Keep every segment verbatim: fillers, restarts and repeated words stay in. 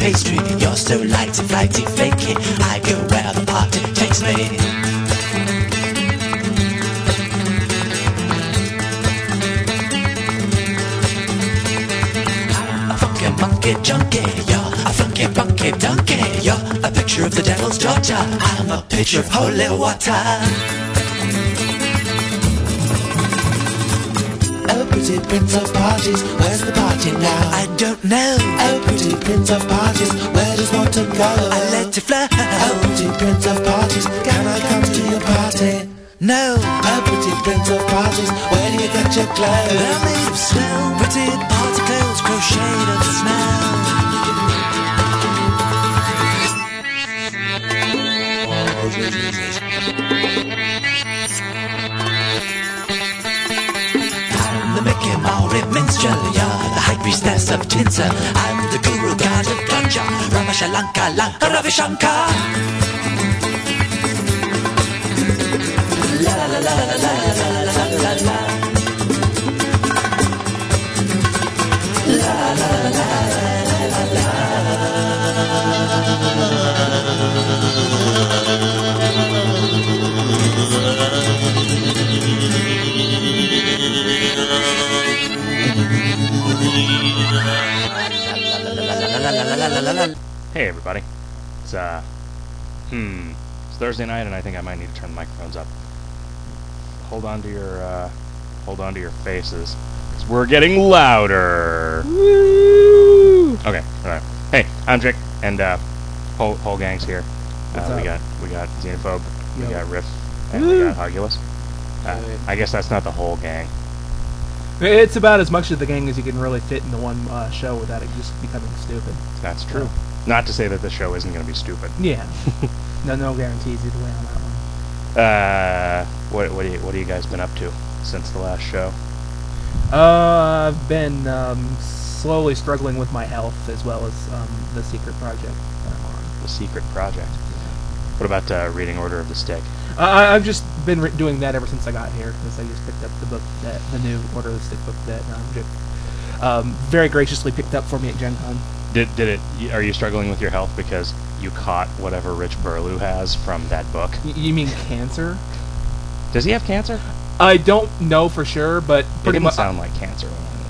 pastry. You're so lighty, flighty, flaky. I go where the party takes me. I'm a funky monkey junkie. You're a funky funky donkey. You're a picture of the devil's daughter. I'm a pitcher of holy water. Oh, pretty prince of parties, where's the party now? I don't know. Oh, pretty prince of parties, where does one to go? I let you fly. Oh, pretty prince of parties, can I come to your party? No. Oh, pretty prince of parties, where do you get your clothes? They're made of snow, pretty party clothes, crocheted of snow. The Mickey Maury minstrel, you're the high priestess of tinsel. I'm the guru god of ganja, Ramashalanka, Lanka, Ravi Shankar. La la la la la la la la la la. La la la la la la la. Hey everybody, it's uh, hmm, it's Thursday night and I think I might need to turn the microphones up. Hold on to your, uh, hold on to your faces, because we're getting louder. Woo! Okay, alright. Hey, I'm Jake, and uh, whole, whole gang's here. What's Uh, we up? got, we got Xenophobe, we Yo. got Riff, and Woo! we got Hogulus. Uh, I guess that's not the whole gang. It's about as much of the gang as you can really fit into one uh, show without it just becoming stupid. That's true. Not to say that the show isn't going to be stupid. Yeah. no, no guarantees either way on that one. Uh, what what do you what have you guys been up to since the last show? Uh, I've been um, slowly struggling with my health as well as um, the secret project that I'm on. The secret project. What about uh, reading Order of the Stick? Uh, I, I've just been re- doing that ever since I got here, because I just picked up the book, that the new Order of the Stick book that um, Jake um, very graciously picked up for me at Gen Con. Did did it? y- Are you struggling with your health because you caught whatever Rich Burlew has from that book? Y- you mean cancer? Does he have cancer? I don't know for sure, but It pretty didn't much sound like cancer.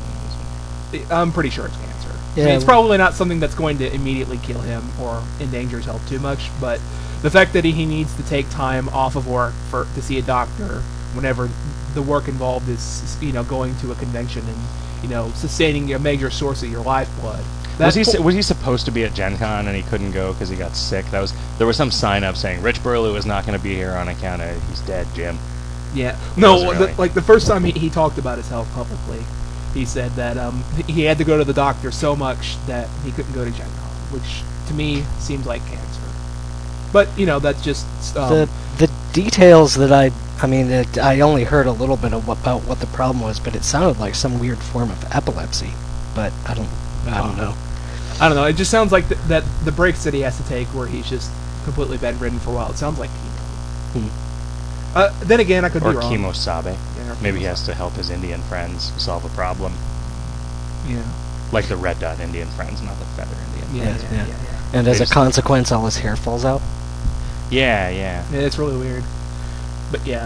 I'm pretty sure it's cancer. I Yeah. mean, it's probably not something that's going to immediately kill him or endanger his health too much, but the fact that he, he needs to take time off of work for to see a doctor whenever the work involved is, you know, going to a convention and, you know, sustaining a major source of your lifeblood. Was he po- su- was he supposed to be at Gen Con and he couldn't go because he got sick? That was there was some sign up saying Rich Burlew is not going to be here on account of he's dead, Jim. Yeah. No, wasn't the, really. like the first time he, he talked about his health publicly, he said that um, he had to go to the doctor so much that he couldn't go to Gen Con, which to me seems like cancer. But, you know, that's just... Um, the the details that I I mean it, I only heard a little bit of what, about what the problem was, but it sounded like some weird form of epilepsy. But I don't I don't know. I don't know, it just sounds like th- that the breaks that he has to take where he's just completely bedridden for a while, it sounds like chemo. Hmm. Uh, then again, I could Or be wrong. chemo sabe. Yeah, or Maybe he chemo has to help his Indian friends solve a problem. Yeah. Like the red dot Indian friends, not the feather Indian Yeah, friends. yeah, yeah, yeah. yeah, yeah. And They as a just- consequence, all his hair falls out. Yeah, yeah. Yeah, it's really weird. But yeah.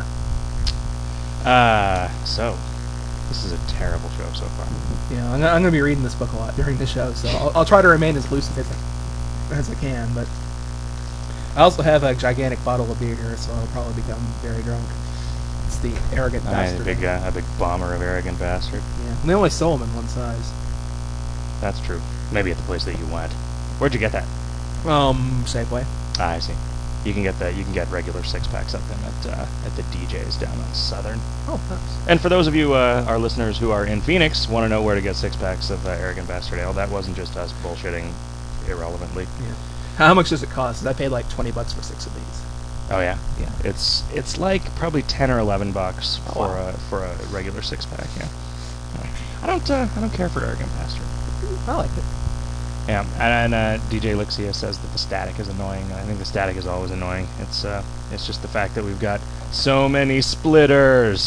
Uh, so, this is a terrible show so far. Yeah, I'm, I'm going to be reading this book a lot during the show, so I'll, I'll try to remain as lucid as I, as I can, but I also have a gigantic bottle of beer here, so I'll probably become very drunk. It's the Arrogant Uh, Bastard. a big, uh, a big bomber of arrogant bastard. Yeah. And they only sold them in one size. That's true. Maybe at the place that you went. Where'd you get that? Um, Safeway. Ah, I see. You can get that. You can get regular six packs of them at uh, at the D Js down on Southern. Oh, nice. And for those of you, uh, our listeners who are in Phoenix, want to know where to get six packs of uh, Arrogant Bastard Ale, that wasn't just us bullshitting irrelevantly. Yeah. How much does it cost? I paid like twenty bucks for six of these. Oh yeah, Yeah. It's it's like probably ten or eleven bucks Oh, for wow. a for a regular six pack. Yeah. No. I don't uh, I don't care for Arrogant Bastard. I like it. Yeah, and uh, D J Lixia says that the static is annoying. I think the static is always annoying. It's uh, it's just the fact that we've got so many splitters.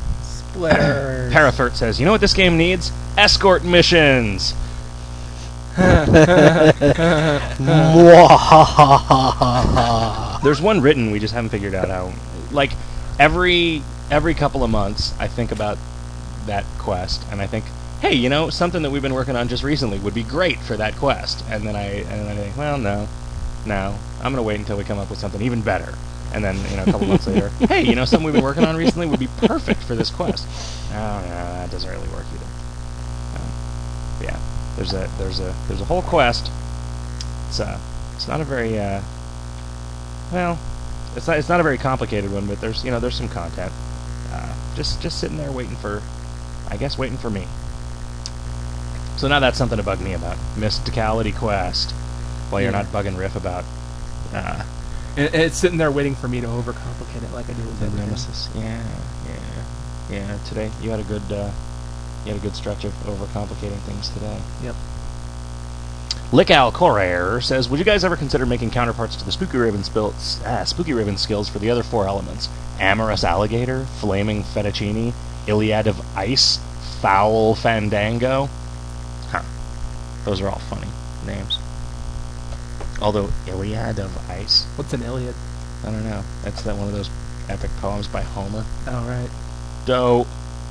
Splitters. Parafert says, you know what this game needs? Escort missions. Mwahahaha. There's one written, we just haven't figured out how. Like, every every couple of months, I think about that quest, and I think, hey, you know, something that we've been working on just recently would be great for that quest. And then I and then I think, well, no, no, I'm gonna wait until we come up with something even better. And then, you know, a couple months later, hey, you know, something we've been working on recently would be perfect for this quest. Oh, no, that doesn't really work either. Um, yeah, there's a there's a there's a whole quest. It's uh, it's not a very uh, well, it's not it's not a very complicated one, but there's you know there's some content. Uh, just just sitting there waiting for, I guess, waiting for me. So now that's something to bug me about. Mysticality quest. While you're Yeah. not bugging Riff about. Uh, And and it's sitting there waiting for me to overcomplicate it like I do with The everything. Nemesis. Yeah, yeah, yeah. Today you had a good, uh, you had a good stretch of overcomplicating things today. Yep. Lickow Corair says, "Would you guys ever consider making counterparts to the Spooky Raven spills, ah, Spooky Raven skills for the other four elements: Amorous Alligator, Flaming Fettuccine, Iliad of Ice, Foul Fandango?" Huh. Those are all funny names. Although Iliad of Ice, What's an Iliad? I don't know. That's that one of those epic poems by Homer. Oh, right. So,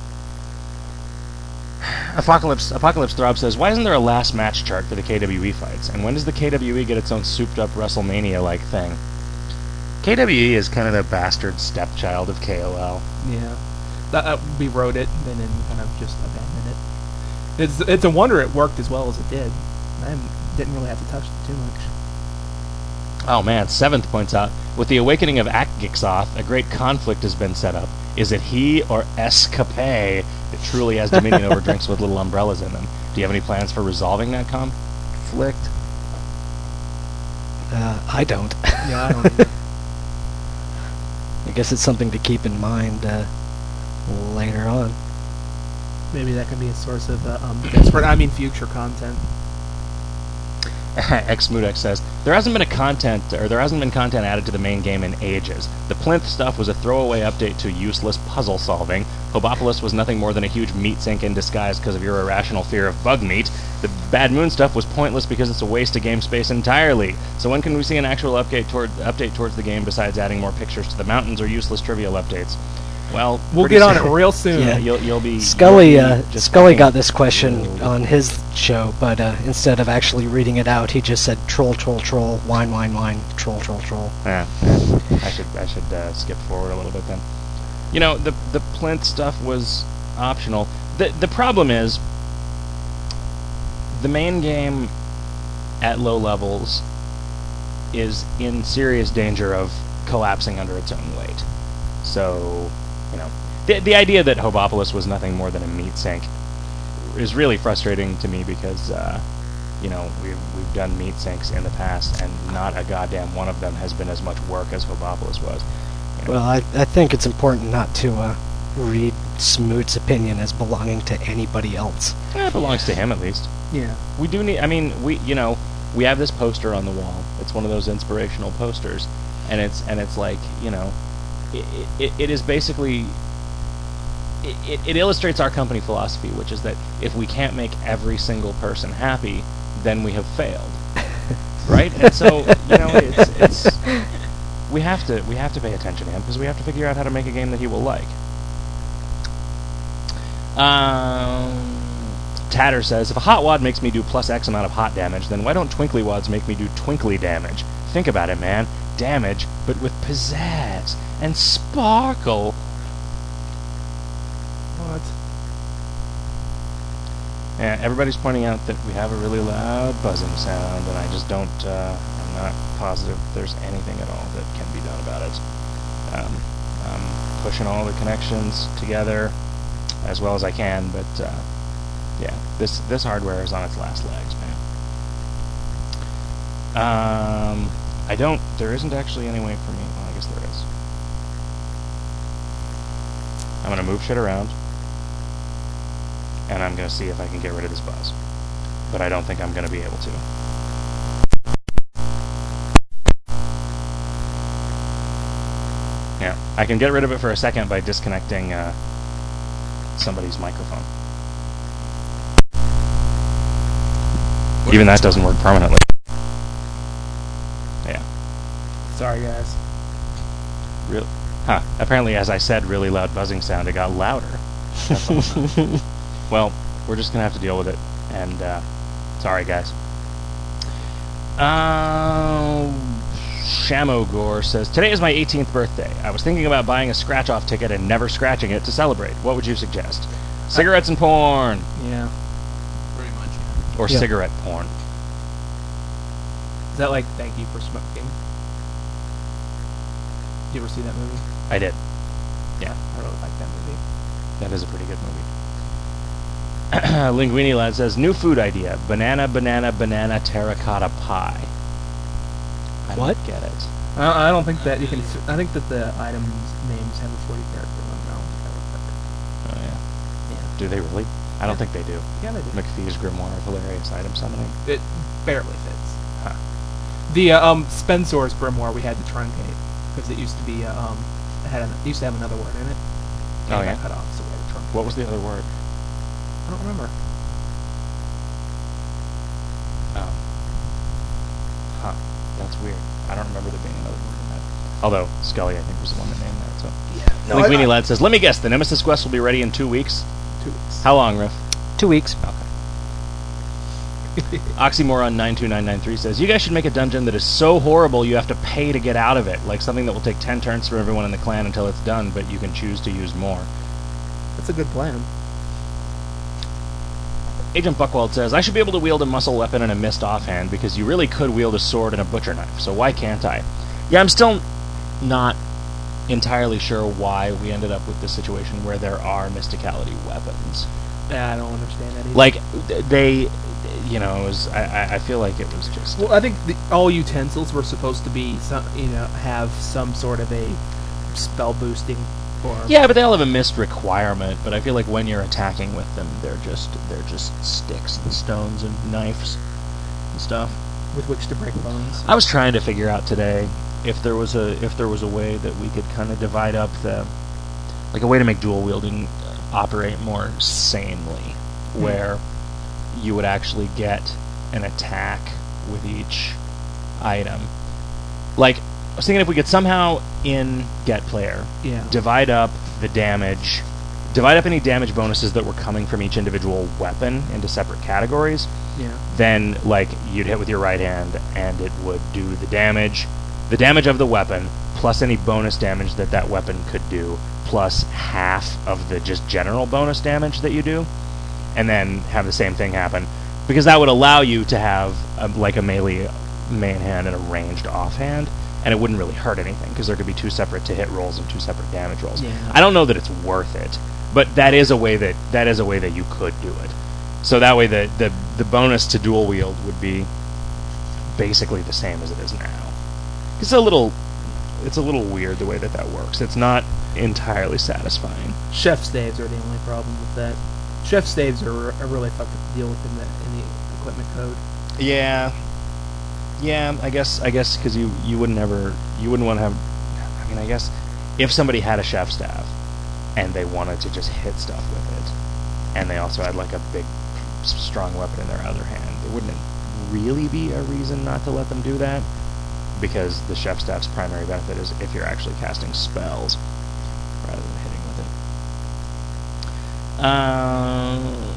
Apocalypse Apocalypse Throb says, "Why isn't there a last match chart for the K W E fights? And when does the K W E get its own souped-up WrestleMania-like thing?" K W E is kind of the bastard stepchild of K O L. Yeah. That, uh, we wrote it and then kind of just abandoned it. It's it's a wonder it worked as well as it did. I didn't really have to touch it too much. Oh man, Seventh points out, "With the awakening of Akgixoth, a great conflict has been set up. Is it he or Escapé that truly has dominion over drinks with little umbrellas in them? Do you have any plans for resolving that conflict?" Uh, I don't. Yeah, I don't either. I guess it's something to keep in mind uh, later on. Maybe that can be a source of uh, um, desperate, I mean future content. Xmudex says, "There hasn't been a content, or there hasn't been content added to the main game in ages. The plinth stuff was a throwaway update to useless puzzle solving. Hobopolis was nothing more than a huge meat sink in disguise because of your irrational fear of bug meat. The Bad Moon stuff was pointless because it's a waste of game space entirely. So when can we see an actual update toward update towards the game besides adding more pictures to the mountains or useless trivial updates?" Well, We'll pretty get on it soon. real soon. Yeah, you'll you'll be Scully, you'll be uh, just Scully fucking- got this question on his show, but uh, instead of actually reading it out, he just said troll, troll, troll, wine, wine, wine, troll, troll, troll. Yeah, yeah. I should I should uh, skip forward a little bit then. You know, the the plinth stuff was optional. The the problem is the main game at low levels is in serious danger of collapsing under its own weight. So, you know, the the idea that Hobopolis was nothing more than a meat sink is really frustrating to me because uh, you know, we've we've done meat sinks in the past, and not a goddamn one of them has been as much work as Hobopolis was. You know? Well, I, I think it's important not to uh, read Smoot's opinion as belonging to anybody else. Eh, it belongs to him at least. Yeah. We do need. I mean, we you know we have this poster on the wall. It's one of those inspirational posters, and it's and it's like you know, it it, it is basically. It, it, it illustrates our company philosophy, which is that if we can't make every single person happy, then we have failed, right? And so you know, it's, it's we have to we have to pay attention to him because we have to figure out how to make a game that he will like. Um, Tatter says, if a hot wad makes me do plus X amount of hot damage, then why don't twinkly wads make me do twinkly damage? Think about it, man. Damage, but with pizzazz and sparkle. What? Yeah, everybody's pointing out that we have a really loud buzzing sound, and I just don't, uh, I'm not positive there's anything at all that can be done about it. Um, I'm pushing all the connections together as well as I can, but, uh, yeah, this this hardware is on its last legs, man. Um, I don't, there isn't actually any way for me, well, I guess there is. I'm gonna move shit around, and I'm going to see if I can get rid of this buzz. But I don't think I'm going to be able to. Yeah, I can get rid of it for a second by disconnecting uh, somebody's microphone. Even that doesn't work permanently. Yeah. Sorry, guys. Real. Huh. Apparently, as I said, really loud buzzing sound, it got louder. That's awesome. Well, we're just going to have to deal with it. And, uh, sorry, guys. Uh, Shamogore says, today is my eighteenth birthday. I was thinking about buying a scratch-off ticket and never scratching it to celebrate. What would you suggest? Cigarettes and porn. Yeah. Pretty much, yeah. Or Yeah. cigarette porn. Is that like Thank You for Smoking? Did you ever see that movie? I did. Yeah. I really like that movie. That is a pretty good movie. Linguini Lad says, new food idea. Banana, banana, banana, terracotta pie. I What? don't get it. I, I don't think that you can. s- I think that the items names have a forty character limit. I don't think that would work. Oh, yeah. Yeah. Do they really? I don't Yeah. think they do. Yeah, they do. McPhee's Grimoire of Hilarious Item Summoning. It barely fits. Huh. The uh, um Spencer's Grimoire we had to truncate because it used to be uh, um it had an, it used to have another word in it. And Oh, it yeah? got cut off, so we had to truncate. What was the other word? I don't remember. Oh. Huh. That's weird. I don't remember there being another word in that. Although, Scully, I think, was the one that named that, so. Yeah. No, Linguini I, Lad says, let me guess, the Nemesis Quest will be ready in two weeks? two weeks. How long, Riff? Two weeks. Okay. Oxymoron nine two nine nine three says, you guys should make a dungeon that is so horrible you have to pay to get out of it, like something that will take ten turns for everyone in the clan until it's done, but you can choose to use more. That's a good plan. Agent Buckwald says, I should be able to wield a muscle weapon and a missed offhand, because you really could wield a sword and a butcher knife, so why can't I? Yeah, I'm still not entirely sure why we ended up with this situation where there are mysticality weapons. Yeah, I don't understand that either. Like, they, you know, it was, I, I- I feel like it was just... Well, I think the, all utensils were supposed to be, some, you know, have some sort of a spell boosting or. Yeah, but they all have a missed requirement, but I feel like when you're attacking with them, they're just, they're just sticks and stones and knives and stuff. With which to break bones. I was trying to figure out today if there was a if there was a way that we could kind of divide up the, like a way to make dual wielding operate more sanely, where you would actually get an attack with each item. Like, I was thinking if we could somehow in Get Player Yeah. divide up the damage, divide up any damage bonuses that were coming from each individual weapon into separate categories. Yeah. Then, like, you'd hit with your right hand, and it would do the damage, the damage of the weapon, plus any bonus damage that that weapon could do, plus half of the just general bonus damage that you do, and then have the same thing happen, because that would allow you to have, a, like, a melee main hand and a ranged offhand, and it wouldn't really hurt anything, because there could be two separate to-hit rolls and two separate damage rolls. Yeah. I don't know that it's worth it, but that is a way that that is a way that you could do it. So that way, the, the the bonus to dual wield would be basically the same as it is now. It's a little, it's a little weird the way that that works. It's not entirely satisfying. Chef staves are the only problem with that. Chef staves are, are really fucked up to deal with in the in the equipment code. Yeah, yeah. I guess I guess because you you wouldn't ever you wouldn't want to have. I mean, I guess if somebody had a chef staff and they wanted to just hit stuff with it, and they also had like a big strong weapon in their other hand, there wouldn't really be a reason not to let them do that, because the chef staff's primary benefit is if you're actually casting spells rather than hitting with it. Uh,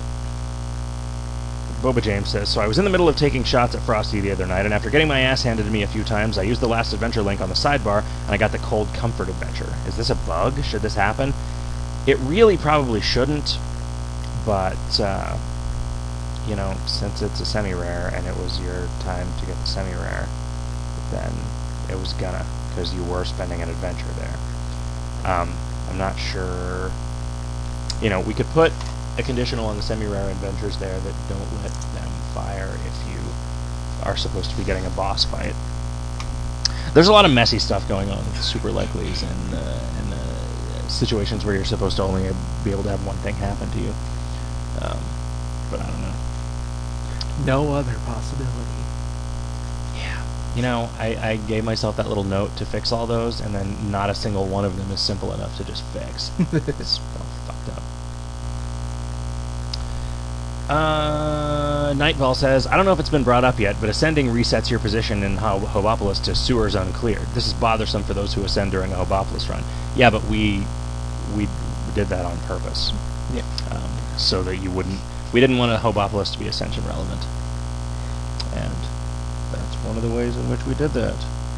Boba James says, so I was in the middle of taking shots at Frosty the other night, and after getting my ass handed to me a few times, I used the last adventure link on the sidebar, and I got the Cold Comfort adventure. Is this a bug? Should this happen? It really probably shouldn't, but, uh, you know, since it's a semi-rare, and it was your time to get the semi-rare, then it was gonna, because you were spending an adventure there. Um, I'm not sure... You know, we could put a conditional on the semi-rare adventures there that don't let them fire if you are supposed to be getting a boss fight. There's a lot of messy stuff going on with the super likelies and, uh, and uh, situations where you're supposed to only be able to have one thing happen to you. Um, but I don't know. No other possibility. Yeah. You know, I, I gave myself that little note to fix all those, and then not a single one of them is simple enough to just fix. It's all fucked up. Uh, Uh, Nightval says, I don't know if it's been brought up yet, but ascending resets your position in Ho- Hobopolis to sewers uncleared. This is bothersome for those who ascend during a Hobopolis run. Yeah, but we we did that on purpose. Yeah. Um, so that you wouldn't... We didn't want a Hobopolis to be ascension relevant. And that's one of the ways in which we did that.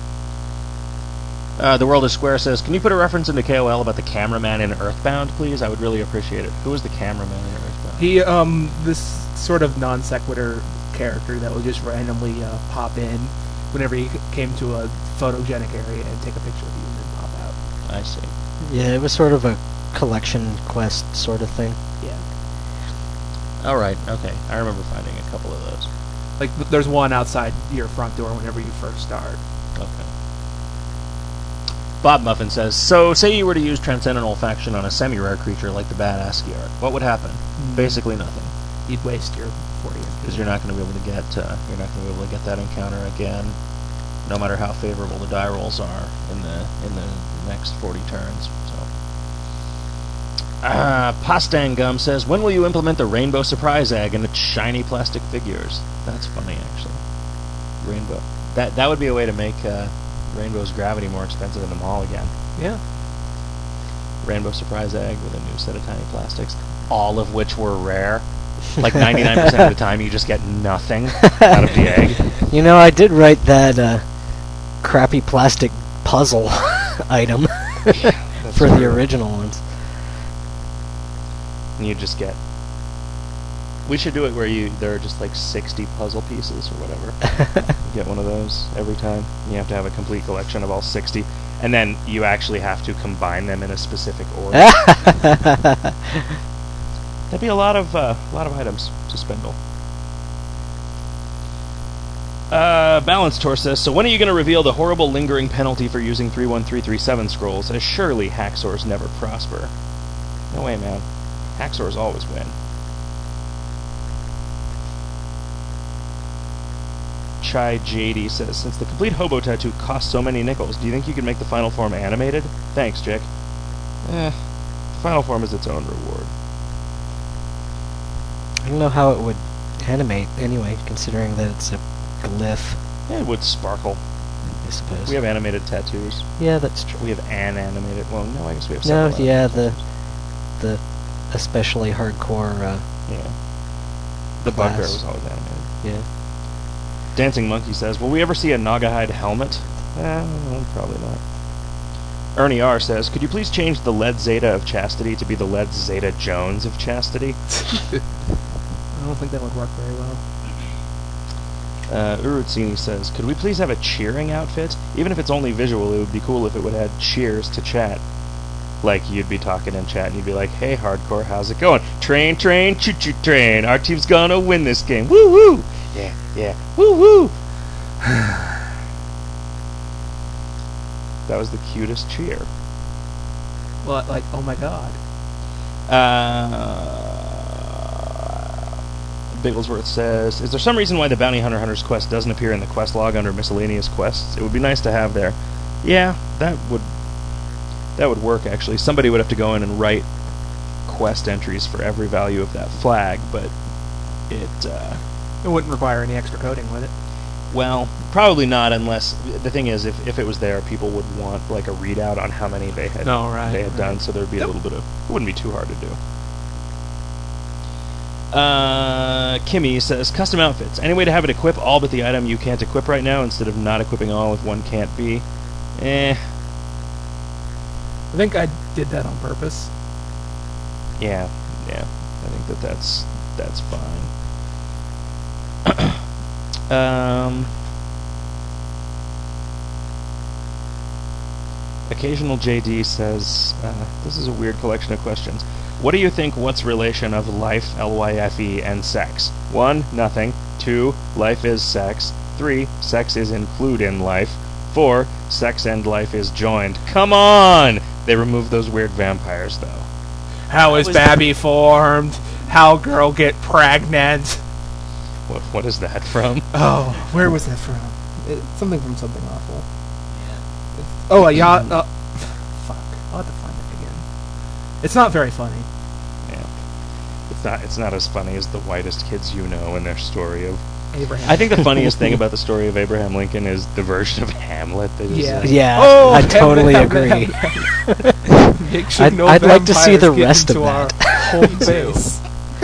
Uh, the World is Square says, can you put a reference into K O L about the cameraman in Earthbound, please? I would really appreciate it. Who was the cameraman in Earthbound? He, um, this sort of non sequitur character that would just randomly uh, pop in whenever he came to a photogenic area and take a picture of you and then pop out. I see. Yeah, it was sort of a collection quest sort of thing. Yeah. All right, okay. I remember finding a couple of those. Like, th- there's one outside your front door whenever you first start. Okay. Bob Muffin says, so say you were to use Transcendent Olfaction on a semi-rare creature like the Bad Asciart. What would happen? Mm. Basically nothing. You'd waste your forty M P. Because you're not going to be able to get uh, you're not going to be able to get that encounter again, no matter how favorable the die rolls are in the in the next forty turns. So, uh, Pastang Gum says, when will you implement the Rainbow Surprise Egg in its shiny plastic figures? That's funny, actually. Rainbow. That that would be a way to make uh, Rainbow's gravity more expensive in the mall again. Yeah. Rainbow Surprise Egg with a new set of tiny plastics, all of which were rare. Like ninety-nine percent of the time, you just get nothing out of the egg. You know, I did write that uh, crappy plastic puzzle item for the original ones. And you just get... We should do it where you there are just like sixty puzzle pieces or whatever. You get one of those every time. You have to have a complete collection of all sixty. And then you actually have to combine them in a specific order. That'd be a lot of uh, a lot of items to spindle. Uh, Balance Tor says, so when are you going to reveal the horrible lingering penalty for using three one three three seven scrolls, as surely hacksaws never prosper? No way, man. Hacksaws always win. Chai J D says, since the complete hobo tattoo costs so many nickels, do you think you could make the final form animated? Thanks, Jake. Eh, the final form is its own reward. I don't know how it would animate anyway, considering that it's a glyph, Yeah, it would sparkle. I suppose. We have animated tattoos. Yeah, that's true. We have an animated... Well, no, I guess we have No, several yeah, animated the the especially hardcore. Uh, tattoos. Yeah. The bugbear class. was always animated. yeah. Dancing Monkey says, will we ever see a Nagahide helmet? Eh, well, probably not. Ernie R. says, could you please change the Led Zeta of Chastity to be the Led Zeta Jones of Chastity? I don't think that would work very well. Uh, Urutsini says, could we please have a cheering outfit? Even if it's only visual, it would be cool if it would add cheers to chat. Like, you'd be talking in chat and you'd be like, hey, hardcore, how's it going? Train, train, choo-choo train. Our team's gonna win this game. Woo-woo! Yeah, yeah. Woo-woo! That was the cutest cheer. Well, like, oh my god. Uh, Bigglesworth says, is there some reason why the Bounty Hunter Hunter's quest doesn't appear in the quest log under miscellaneous quests? It would be nice to have there. Yeah, that would that would work, actually. Somebody would have to go in and write quest entries for every value of that flag, but it, uh... It wouldn't require any extra coding, would it? Well, probably not, unless... The thing is, if, if it was there, people would want, like, a readout on how many they had, Oh, right, they had right. done, so there'd be a Yep. little bit of... It wouldn't be too hard to do. Uh, Kimmy says, custom outfits. Any way to have it equip all but the item you can't equip right now, instead of not equipping all if one can't be? Eh, I think I did that on purpose. yeah, yeah. I think that that's, that's fine. um... Occasional J D says, uh, this is a weird collection of questions. What do you think what's relation of life, L Y F E, and sex? One, nothing. Two, life is sex. Three, sex is include in life. Four, sex and life is joined. Come on! They removed those weird vampires, though. How is was- Babby formed? How girl get pregnant? What, what is that from? Oh, where was that from? It, something from Something Awful. Oh, a yacht. Uh, fuck. I'll have to find it again. It's not very funny. Yeah. It's not. It's not as funny as the whitest kids you know and their story of. Abraham. I think the funniest thing about the story of Abraham Lincoln is the version of Hamlet that is. Yeah. like- Yeah, Oh, I totally Hamlet, agree. Hamlet. Make sure I'd- no I'd like to see vampires the get rest of into our that. home base.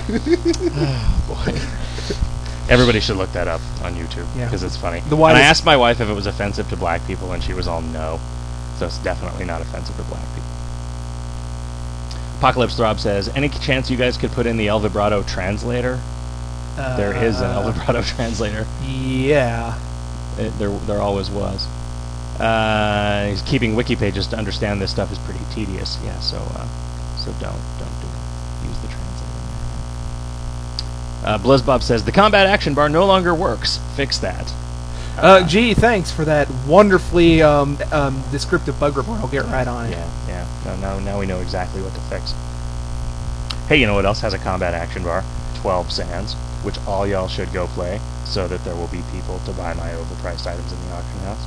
Boy. Everybody should look that up on YouTube Yeah. because it's funny. The and widest- I asked my wife if it was offensive to black people, and she was all no. So it's definitely not offensive to black people. Apocalypse Throb says, any chance you guys could put in the El Vibrato translator? There is an El Uh, Vibrato translator. Yeah. It, there, there always was. Uh, he's keeping wiki pages to understand this stuff is pretty tedious. Yeah, so uh, so don't don't do it. Use the translator. Uh, Blizzbob says the combat action bar no longer works. Fix that. Uh, gee, thanks for that wonderfully um, um, descriptive bug report. I'll get right on it. Yeah, yeah. No, now now we know exactly what to fix. Hey, you know what else has a combat action bar? twelve Sands, which all y'all should go play, so that there will be people to buy my overpriced items in the auction house.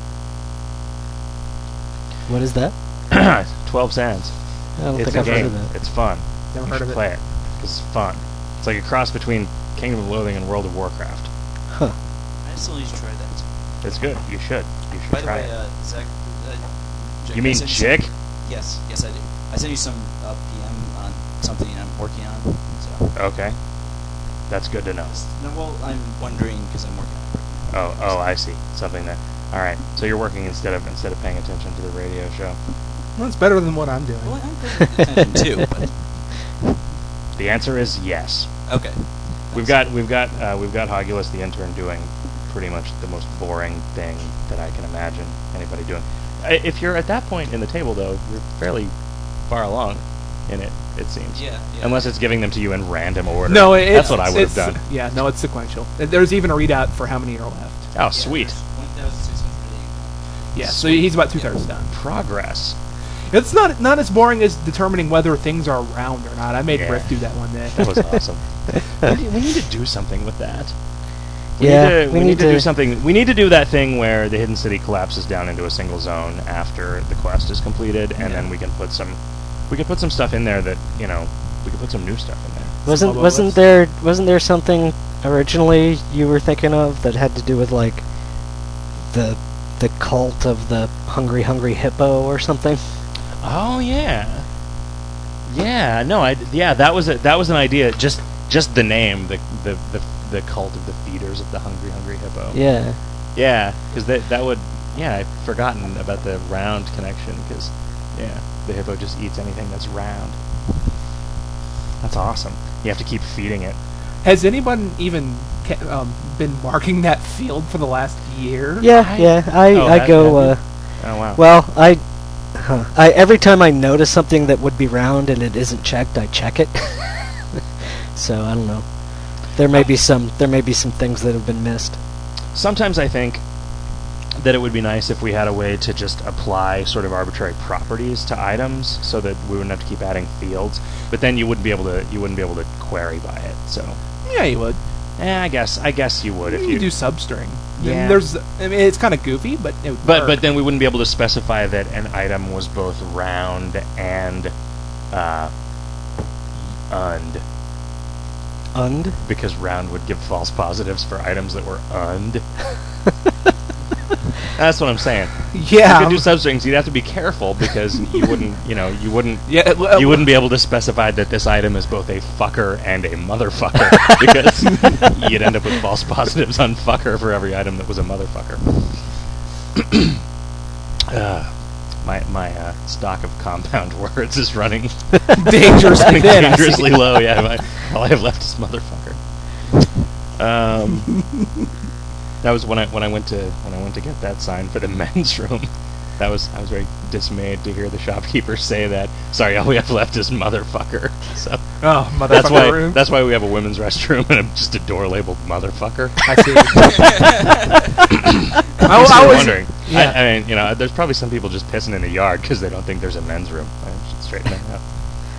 What is that? twelve Sands. I don't It's think a I've heard game. of that. It's fun. Never You heard should of it. play it. It's fun. It's like a cross between Kingdom of Loathing and World of Warcraft. Huh. I still need to try that. It's good. You should. You should By the try way, it. uh, Zach. Uh, Jake, You I mean sent Jig? some- Yes, yes, I do. I sent you some uh, P M on something I'm working on. So. Okay. That's good to know. No, well, I'm wondering because I'm working on it right now. Oh, oh, I see. Something that. All right. So you're working instead of instead of paying attention to the radio show. Well, it's better than what I'm doing. Well, I'm paying attention too, but The answer is yes. okay. We've got we've got uh, we've got Hogulus the intern doing pretty much the most boring thing that I can imagine anybody doing. I- If you're at that point in the table, though, you're fairly far along in it. It seems. Yeah, yeah. Unless it's giving them to you in random order. No, it, that's it's, what I would have it's- done. Yeah, no, it's sequential. There's even a readout for how many are left. Oh, Yeah, sweet. there's one thousand six hundred eighty-one. Yeah, so he's about two thirds done. Progress. It's not not as boring as determining whether things are round or not. I made Yeah. Griff do that one day. That was awesome. we, need, we need to do something with that. We Yeah, need to, we we need need to do to- something. We need to do that thing where the hidden city collapses down into a single zone after the quest is completed, and Yeah. then we can put some, we can put some stuff in there that you know, we can put some new stuff in there. Wasn't Bubba wasn't Lips. there wasn't there something originally you were thinking of that had to do with like the the cult of the hungry hungry hippo or something? Oh yeah, yeah. No, I yeah that was a, that was an idea. Just just the name, the the the, the cult of the feeders of the hungry hungry hippo. Yeah. Yeah, because that that would yeah I'd forgotten about the round connection because yeah the hippo just eats anything that's round. That's awesome. You have to keep feeding it. Has anyone even ca- um, been marking that field for the last year? Yeah, I- yeah. I Oh, I have- go. have Uh, Oh wow. well, I. Huh, I every time I notice something that would be round and it isn't checked, I check it. So I don't know. There may be some. There may be some things that have been missed. Sometimes I think that it would be nice if we had a way to just apply sort of arbitrary properties to items, so that we wouldn't have to keep adding fields. But then you wouldn't be able to you wouldn't be able to query by it. So, Yeah, you would. eh, I guess I guess you would if you you. do substring. Then Yeah. There's. I mean, it's kind of goofy, but it would But work. but then we wouldn't be able to specify that an item was both round and uh, und, Und. because round would give false positives for items that were und. That's what I'm saying. yeah. You could do substrings. You'd have to be careful because you wouldn't, you know, you wouldn't, yeah. uh, you wouldn't be able to specify that this item is both a fucker and a motherfucker because you'd end up with false positives on fucker for every item that was a motherfucker. uh, my my uh, stock of compound words is running dangerously running thin. I see. dangerously low. Yeah, my, all I have left is motherfucker. Um, that was when I when I went to when I went to get that sign for the men's room. That was I was very dismayed to hear the shopkeeper say that. Sorry, all we have left is motherfucker. So Oh, motherfucker that's why room. that's why we have a women's restroom and a, just a door labeled motherfucker. I see. I, I, I was wondering. yeah. I, I mean, you know, there's probably some people just pissing in the yard because they don't think there's a men's room. I should straighten that out.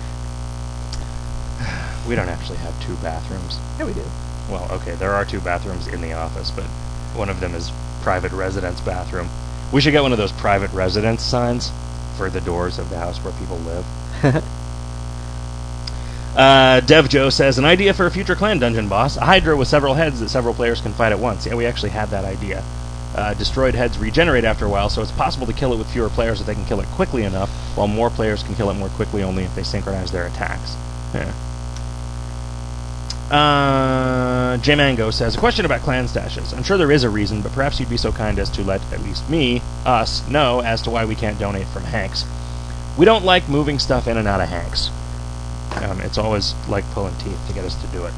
We don't actually have two bathrooms. Yeah, we do. Well, okay, there are two bathrooms in the office, but one of them is private residence bathroom. We should get one of those private residence signs for the doors of the house where people live. Uh, Dev Joe says, an idea for a future clan dungeon boss, a Hydra with several heads that several players can fight at once. Yeah, we actually had that idea. Uh, destroyed heads regenerate after a while, so it's possible to kill it with fewer players if they can kill it quickly enough, while more players can kill it more quickly only if they synchronize their attacks. Yeah. Uh, J Mango says, a question about clan stashes. I'm sure there is a reason, but perhaps you'd be so kind as to let at least me, us, know as to why we can't donate from Hanks. We don't like moving stuff in and out of Hanks. Um, it's always like pulling teeth to get us to do it.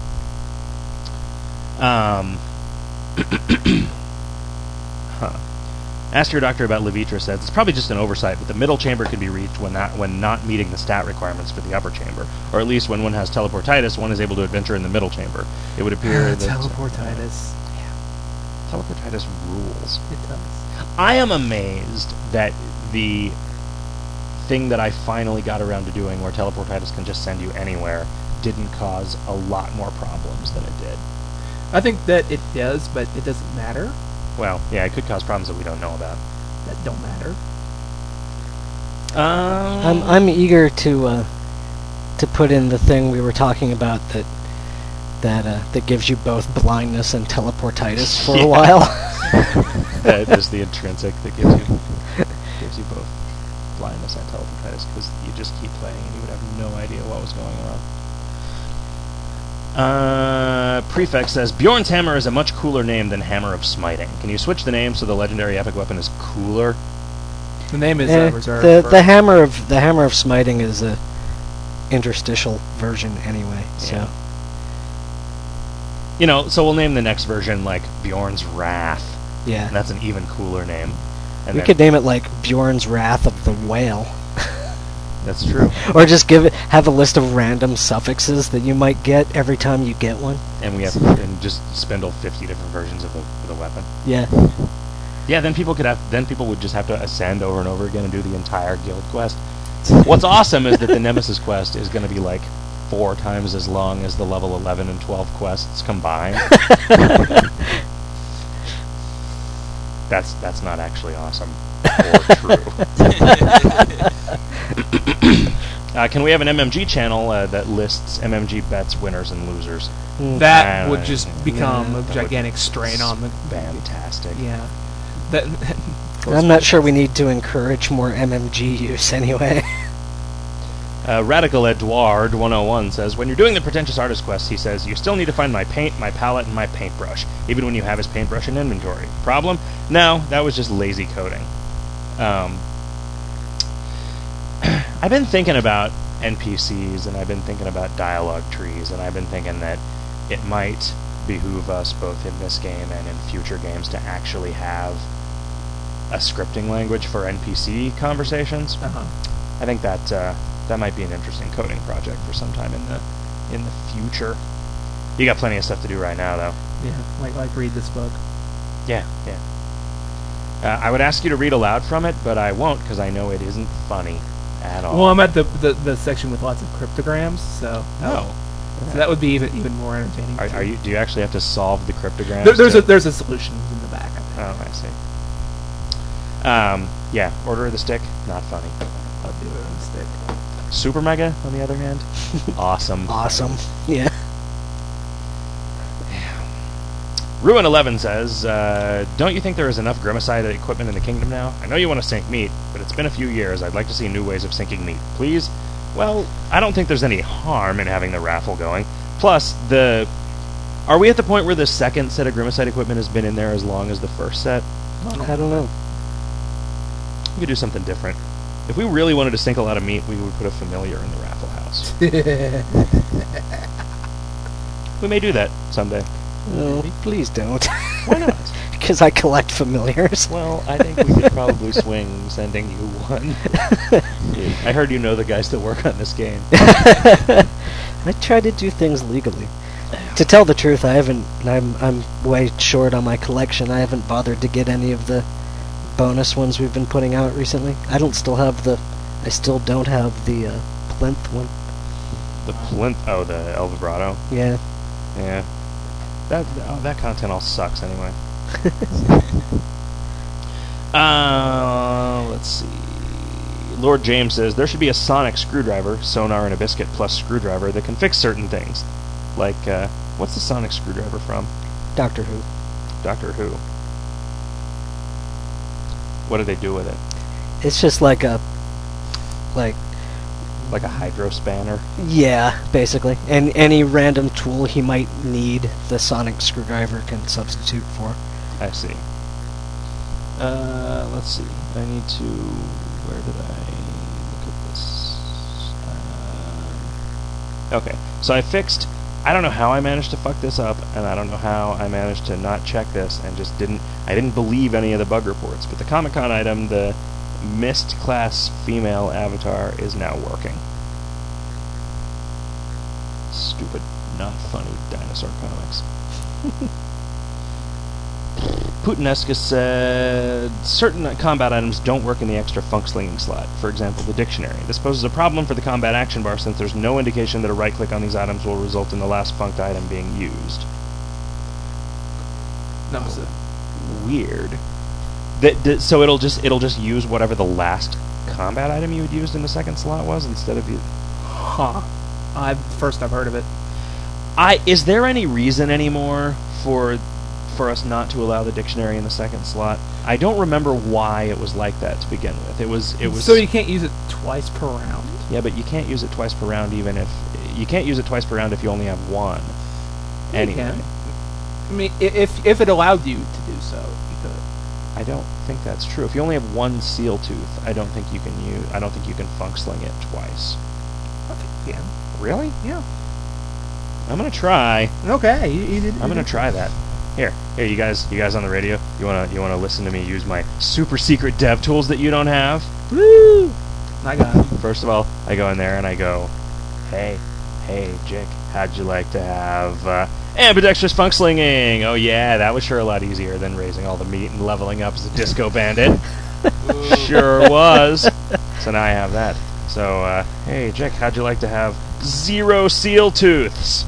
Um, huh. Ask your doctor about Levitra says, it's probably just an oversight, but the middle chamber can be reached when not, when not meeting the stat requirements for the upper chamber. Or at least when one has teleportitis, one is able to adventure in the middle chamber. It would appear that... Teleportitis. Uh, yeah. Teleportitis rules. It does. I am amazed that the thing that I finally got around to doing, where teleportitis can just send you anywhere, didn't cause a lot more problems than it did. I think that it does, but it doesn't matter. Well, yeah, it could cause problems that we don't know about. That don't matter. Um, I'm I'm eager to uh, to put in the thing we were talking about that that uh, that gives you both blindness and teleportitis for Yeah. a while. That is the intrinsic that gives you gives you both blindness and teleportitis, because you just keep playing and you would have no idea what was going on. Uh, Prefect says, Bjorn's Hammer is a much cooler name than Hammer of Smiting. Can you switch the name so the legendary epic weapon is cooler? The name is Eh, uh, reserved the for... the hammer of the hammer of smiting is a interstitial version anyway. So Yeah. You know, so we'll name the next version like Bjorn's Wrath. yeah, And that's an even cooler name. And we then- could name it like Bjorn's Wrath of the Whale, That's true. or just give it have a list of random suffixes that you might get every time you get one. And we have and just spindle fifty different versions of the, of the weapon. Yeah, Yeah, then people could have. Then people would just have to ascend over and over again and do the entire guild quest. What's awesome is that the Nemesis quest is going to be like four times as long as the level eleven and twelve quests combined. that's that's not actually awesome or true. uh, can we have an M M G channel uh, that lists M M G bets, winners, and losers? Mm. That Uh, would just become yeah, a that gigantic would- strain on the... Fantastic. Yeah. That, I'm not sure we need to encourage more M M G use anyway. Uh, Radical Edouard one oh one says, when you're doing the Pretentious Artist quest, he says, you still need to find my paint, my palette, and my paintbrush, even when you have his paintbrush in inventory. Problem? No, that was just lazy coding. Um, I've been thinking about N P Cs, and I've been thinking about dialogue trees, and I've been thinking that it might behoove us, both in this game and in future games, to actually have a scripting language for N P C conversations. uh-huh. I think that uh, that might be an interesting coding project for some time in the in the future. You got plenty of stuff to do right now, though. Yeah, like like read this book. Yeah, yeah. Uh, I would ask you to read aloud from it, but I won't because I know it isn't funny at all. Well, I'm at the, the the section with lots of cryptograms, so no. so that would be even even more entertaining. Are, too. are you? Do you actually have to solve the cryptograms? There, there's to- a there's a solution in the back. I think. Oh, I see. Um, yeah, Order of the Stick, not funny. I'll do it on the stick. Super Mega, on the other hand, awesome. Awesome. Yeah. Ruin eleven says, uh, don't you think there is enough Grimacide equipment in the kingdom now? I know you want to sink meat, but it's been a few years. I'd like to see new ways of sinking meat. Please? Well, I don't think there's any harm in having the raffle going. Plus, the... Are we at the point where the second set of Grimacide equipment has been in there as long as the first set? I don't know. We could do something different. If we really wanted to sink a lot of meat, we would put a familiar in the raffle house. We may do that someday. No, please don't. Why not? Because I collect familiars. Well, I think we could probably swing sending you one. I heard you know the guys that work on this game. I try to do things legally. To tell the truth, I haven't. I'm I'm way short on my collection. I haven't bothered to get any of the bonus ones we've been putting out recently. I don't still have the. I still don't have the uh, plinth one. The plinth. Oh, the El Vibrato. Yeah. Yeah. That oh, that content all sucks anyway. uh, let's see. Lord James says, there should be a sonic screwdriver, sonar and a biscuit plus screwdriver, that can fix certain things. Like, uh, what's the sonic screwdriver from? Doctor Who. Doctor Who. What do they do with it? It's just like a, like, Like a hydro spanner? yeah, basically. And any random tool he might need, the sonic screwdriver can substitute for. I see. Uh, let's see. I need to... Where did I look at this? Um, okay, so I fixed... I don't know how I managed to fuck this up, and I don't know how I managed to not check this, and just didn't... I didn't believe any of the bug reports, but the Comic-Con item, the Mist class female avatar, is now working. Stupid, not funny dinosaur comics. Putinescus said, certain combat items don't work in the extra funk slinging slot. For example, the dictionary. This poses a problem for the combat action bar since there's no indication that a right click on these items will result in the last funked item being used. No, it's a- Weird. That, that, so it'll just it'll just use whatever the last combat item you had used in the second slot was instead of you. huh. I first I've heard of it. I is there any reason anymore for for us not to allow the dictionary in the second slot? I don't remember why it was like that to begin with. It was it was So you can't use it twice per round. yeah, but you can't use it twice per round even if you can't use it twice per round if you only have one. You Anyway, can. I mean, i- if if it allowed you to do so, you could. I don't think that's true. If you only have one seal tooth, I don't think you can use. I don't think you can funk sling it twice. I think you can. Really? Yeah. I'm gonna try. Okay. You, you did. I'm gonna try that. Here, here, you guys, you guys on the radio. You wanna, you wanna listen to me use my super secret dev tools that you don't have? Woo! I got it. First of all, I go in there and I go, hey, hey, Jick, how'd you like to have uh, ambidextrous funk slinging? Oh yeah, that was sure a lot easier than raising all the meat and leveling up as a disco bandit. Sure was. So now I have that. So, uh, hey, Jick, how'd you like to have zero seal tooths?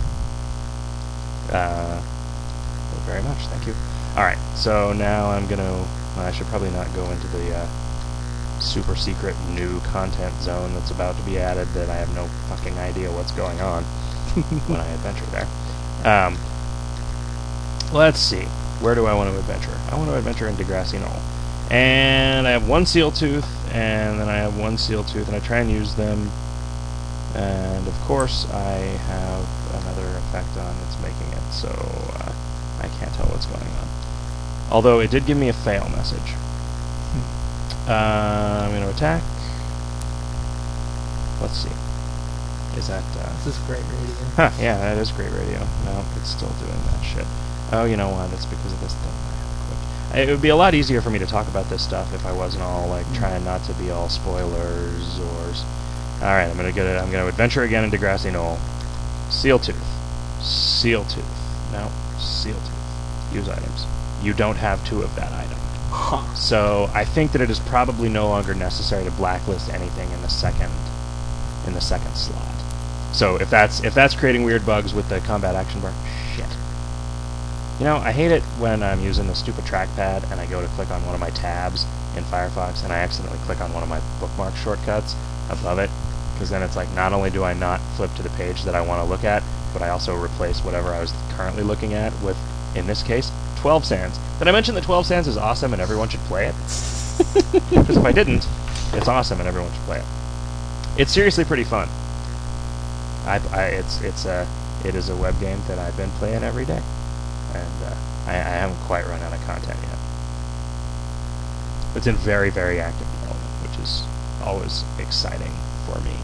Uh, well, very much, thank you. Alright, so now I'm gonna... Well, I should probably not go into the uh, super secret new content zone that's about to be added that I have no fucking idea what's going on when I adventure there. Um, let's see. Where do I want to adventure? I want to adventure in Degrassi Knoll. And I have one seal tooth, and then I have one seal tooth, and I try and use them. And of course, I have another effect on that's making it, so uh, I can't tell what's going on. Although it did give me a fail message. Uh, I'm going to attack. Let's see. Is that... Uh, This is great radio. Huh, yeah, that is great radio. No, it's still doing that shit. Oh, you know what? It's because of this thing. It would be a lot easier for me to talk about this stuff if I wasn't all, like, trying not to be all spoilers or... s- Alright, I'm gonna get it. I'm gonna adventure again in Degrassi Knoll. Seal tooth. Seal tooth. No, seal tooth. Use items. You don't have two of that item. Huh. So I think that it is probably no longer necessary to blacklist anything in the second in the second slot. So if that's if that's creating weird bugs with the combat action bar, shit. You know, I hate it when I'm using the stupid trackpad and I go to click on one of my tabs in Firefox and I accidentally click on one of my bookmark shortcuts above it, because then it's like not only do I not flip to the page that I want to look at, but I also replace whatever I was currently looking at with, in this case, twelve Sands. Did I mention that twelve Sands is awesome and everyone should play it? Because if I didn't, it's awesome and everyone should play it. It's seriously pretty fun. I, I it's it's a it is a web game that I've been playing every day, and uh, I, I haven't quite run out of content yet. It's in very very active development, which is always exciting for me.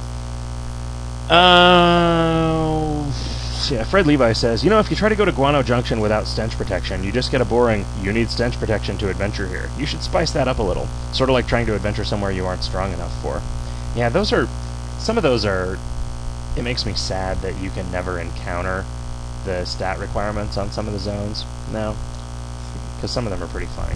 Uh, yeah, Fred Levi says, you know, if you try to go to Guano Junction without stench protection, you just get a boring, you need stench protection to adventure here. You should spice that up a little. Sort of like trying to adventure somewhere you aren't strong enough for. Yeah, those are, some of those are, it makes me sad that you can never encounter the stat requirements on some of the zones now, because some of them are pretty funny.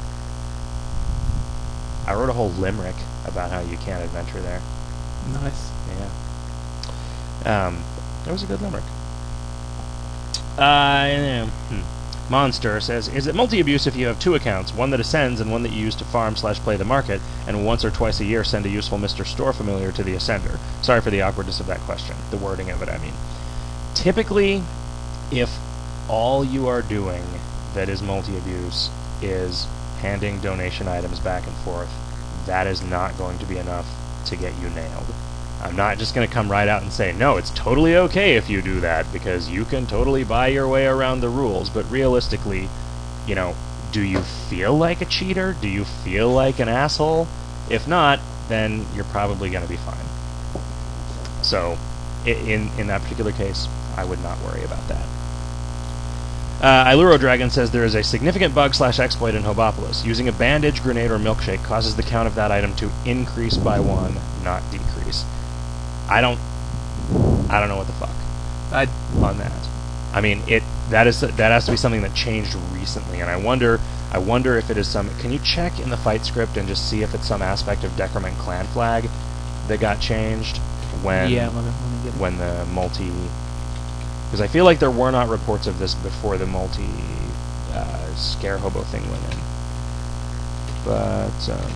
I wrote a whole limerick about how you can't adventure there. Nice. Yeah. Um, it was a good limerick. Uh, yeah. Hmm. Monster says, is it multi-abuse if you have two accounts, one that ascends and one that you use to farm slash play the market, and once or twice a year send a useful Mister Store familiar to the Ascender? Sorry for the awkwardness of that question. The wording of it, I mean. Typically, if all you are doing that is multi-abuse is handing donation items back and forth, that is not going to be enough to get you nailed. I'm not just going to come right out and say, no, it's totally okay if you do that, because you can totally buy your way around the rules, but realistically, you know, do you feel like a cheater? Do you feel like an asshole? If not, then you're probably going to be fine. So, i- in, in that particular case, I would not worry about that. Uh, Iluro Dragon says there is a significant bug slash exploit in Hobopolis. Using a bandage, grenade, or milkshake causes the count of that item to increase by one, not decrease. I don't, I don't know what the fuck I on that. I mean, it that is that has to be something that changed recently, and I wonder, I wonder if it is some. Can you check in the fight script and just see if it's some aspect of Decrement Clan Flag that got changed when yeah. Let me, let me get it. when the multi? Because I feel like there were not reports of this before the multi uh, scare hobo thing went in, but. Um,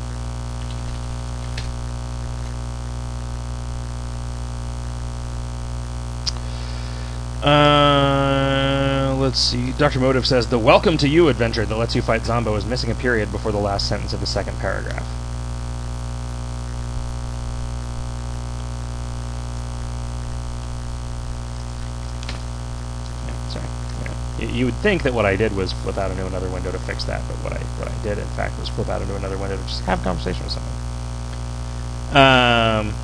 Uh, let's see. Doctor Motive says, the Welcome to You adventure that lets you fight Zombo is missing a period before the last sentence of the second paragraph. Yeah, sorry. Yeah. Y- You would think that what I did was flip out into another window to fix that, but what I what I did, in fact, was flip out into another window to just have a conversation with someone. Um...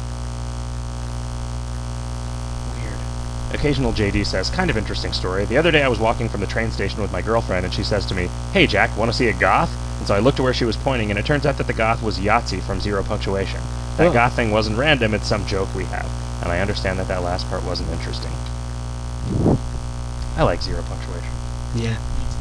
Occasional J D says, kind of interesting story. The other day I was walking from the train station with my girlfriend, and she says to me, hey Jack, want to see a goth? And so I looked to where she was pointing, and it turns out that the goth was Yahtzee from Zero Punctuation. That Oh. goth thing wasn't random, it's some joke we have. And I understand that that last part wasn't interesting. I like Zero Punctuation. Yeah.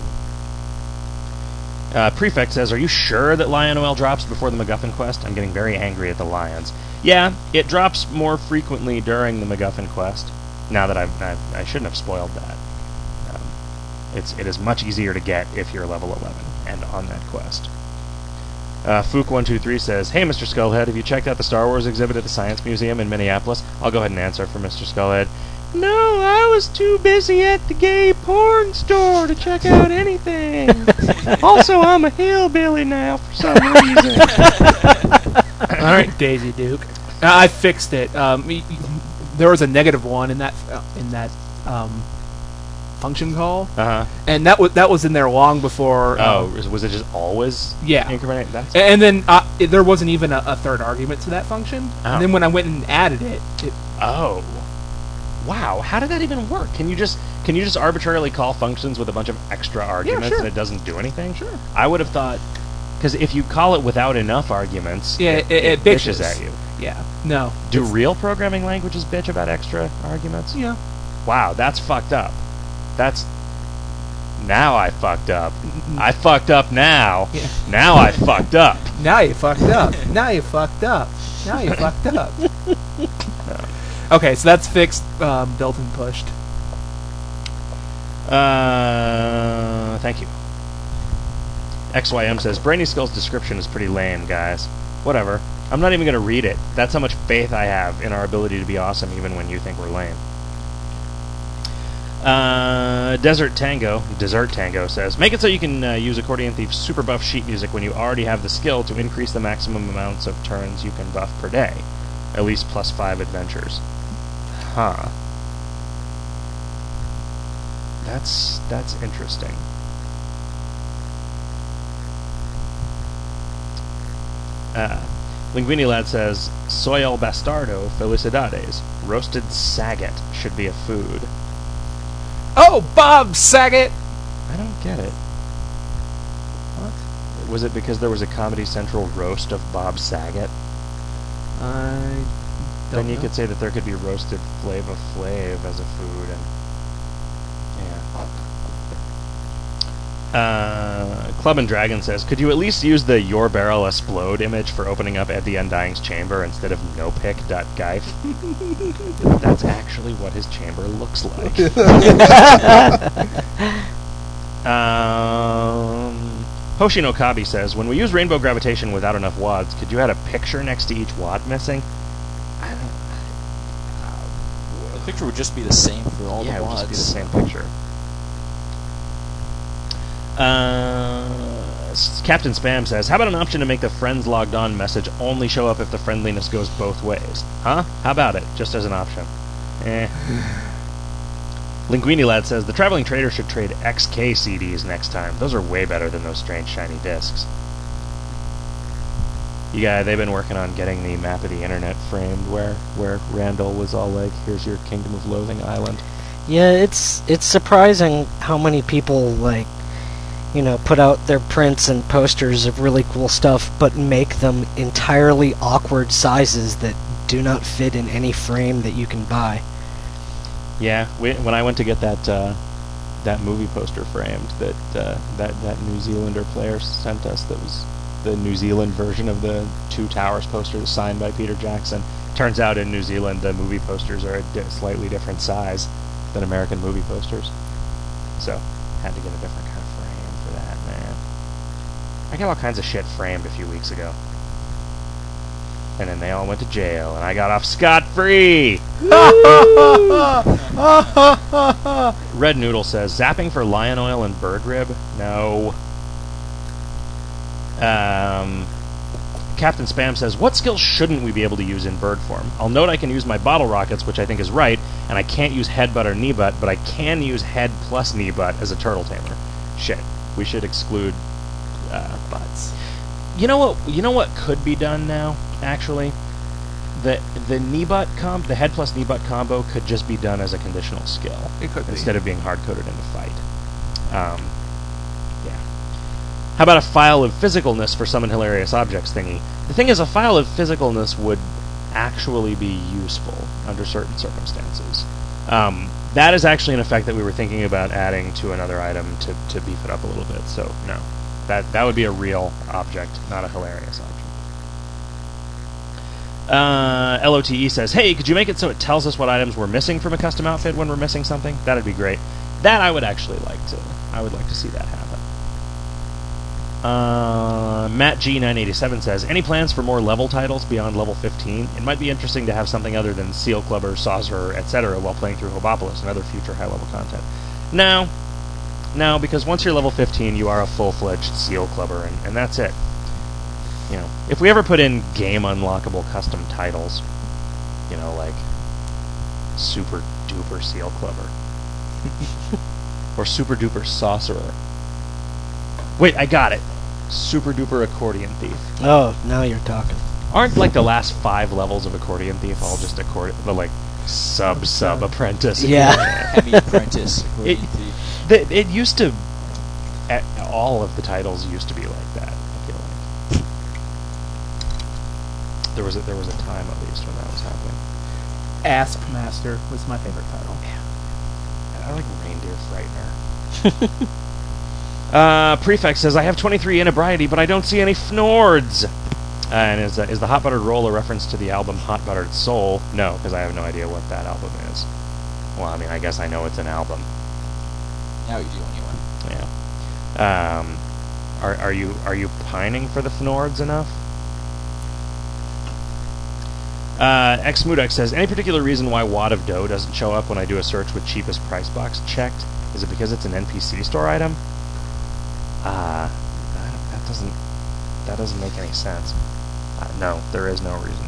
Uh, Prefect says, are you sure that Lionel drops before the MacGuffin quest? I'm getting very angry at the Lions. Yeah, it drops more frequently during the MacGuffin quest. Now that I've, I've, I shouldn't have spoiled that. Um, it's it is much easier to get if you're level eleven and on that quest. Uh, Fook one two three says, hey Mister Skullhead, have you checked out the Star Wars exhibit at the Science Museum in Minneapolis? I'll go ahead and answer for Mister Skullhead. No, I was too busy at the gay porn store to check out anything. Also, I'm a hillbilly now for some reason. All right, Daisy Duke. Uh, I fixed it. Um, y- y- there was a negative one in that uh, in that um, function call, Uh-huh. and that was that was in there long before. Oh, um, was- was it just always Yeah. increment? That's a- and then uh, it, there wasn't even a, a third argument to that function. Oh. And then when I went and added it, it Oh. Wow, how did that even work? Can you just can you just arbitrarily call functions with a bunch of extra arguments sure. and it doesn't do anything? Sure. I would have thought, because if you call it without enough arguments, yeah, it, it, it, bitches bitches at you. Yeah, no. Do it's- real programming languages bitch about extra arguments? Yeah. Wow, that's fucked up. That's now I fucked up. Mm-mm. I fucked up now. Yeah. Now I fucked up. Now you fucked up. Now you fucked up. Now you fucked up. Okay, so that's fixed, um, built and pushed. Uh, thank you. X Y M says, Brainy Skull's description is pretty lame, guys. Whatever. I'm not even going to read it. That's how much faith I have in our ability to be awesome even when you think we're lame. Uh, Desert Tango, Desert Tango says, make it so you can uh, use Accordion Thief's super buff sheet music when you already have the skill to increase the maximum amounts of turns you can buff per day. At least plus five adventures. Huh. That's, that's interesting. Uh, Linguini Lad says, Soy al bastardo felicidades. Roasted sagat should be a food. Oh, Bob Saget! I don't get it. What? Was it because there was a Comedy Central roast of Bob Saget? I don't Then you know. could say that there could be roasted Flava Flav as a food, and yeah. Uh, Club and Dragon says, could you at least use the Your Barrel Explode image for opening up Ed the Undying's chamber instead of nopic.geif? That's actually what his chamber looks like. Um, Hoshino Kabi says, when we use rainbow gravitation without enough wads, could you add a picture next to each wad missing? I don't, The picture would just be the same for all yeah, the it would wads. just be the same picture. Uh, S- Captain Spam says, how about an option to make the friends logged on message only show up if the friendliness goes both ways? Huh? How about it? Just as an option. Eh. Linguini Lad says, the Traveling Trader should trade X K C Ds next time. Those are way better than those strange shiny discs. Yeah, they've been working on getting the map of the internet framed where, where Randall was all like, here's your Kingdom of Loathing island. Yeah, it's it's surprising how many people, like, you know, put out their prints and posters of really cool stuff, but make them entirely awkward sizes that do not fit in any frame that you can buy. Yeah, we, when I went to get that uh, that movie poster framed, that uh, that that New Zealander player sent us, that was the New Zealand version of the Two Towers poster signed by Peter Jackson. Turns out in New Zealand, the movie posters are a di- slightly different size than American movie posters, so had to get a different kind of frame for that, man. I got all kinds of shit framed a few weeks ago. And then they all went to jail, and I got off scot-free! Red Noodle says, zapping for lion oil and bird rib? No. Um, Captain Spam says, what skills shouldn't we be able to use in bird form? I'll note I can use my bottle rockets, which I think is right, and I can't use headbutt or knee butt, but I can use head plus knee butt as a turtle tamer. Shit. We should exclude uh, butts. You know what? You know what could be done now? Actually, the the knee butt comp, the head plus knee butt combo could just be done as a conditional skill. It could be. Instead of being hard coded in the fight. Um, yeah. How about a file of physicalness for summon hilarious objects thingy? The thing is, a file of physicalness would actually be useful under certain circumstances. Um, that is actually an effect that we were thinking about adding to another item to, to beef it up a little bit. So no, that that would be a real object, not a hilarious object. Uh, L O T E says, hey, could you make it so it tells us what items we're missing from a custom outfit when we're missing something? That'd be great. That I would actually like to. I would like to see that happen. Uh, Matt G nine eighty-seven says, any plans for more level titles beyond level fifteen? It might be interesting to have something other than Seal Clubber, Sorcerer, et cetera while playing through Hobopolis and other future high-level content. No. No, because once you're level fifteen, you are a full-fledged Seal Clubber, and, and that's it. You know, if we ever put in game unlockable custom titles, you know, like Super Duper Seal Clubber or Super Duper Sorcerer. Wait, I got it. Super Duper Accordion Thief. Oh, now you're talking. Aren't like the last five levels of Accordion Thief all just accordion, the like sub sub apprentice? Yeah. Heavy apprentice. It, the, it used to. At, all of the titles used to be like that. I feel like there was a, there was a time at least when that was happening. Asp Master was my favorite title. I like Reindeer Frightener. uh, Prefect says, I have twenty-three inebriety, but I don't see any Fnords. Uh, and is, uh, is the Hot Buttered Roll a reference to the album Hot Buttered Soul? No, because I have no idea what that album is. Well, I mean, I guess I know it's an album. Now you do anyway. Yeah. Um, are are you are you pining for the Fnords enough? Uh, X Mudex says, any particular reason why Wad of Dough doesn't show up when I do a search with cheapest price box checked? Is it because it's an N P C store item? Uh, that, that doesn't that doesn't make any sense. Uh, no, there is no reason.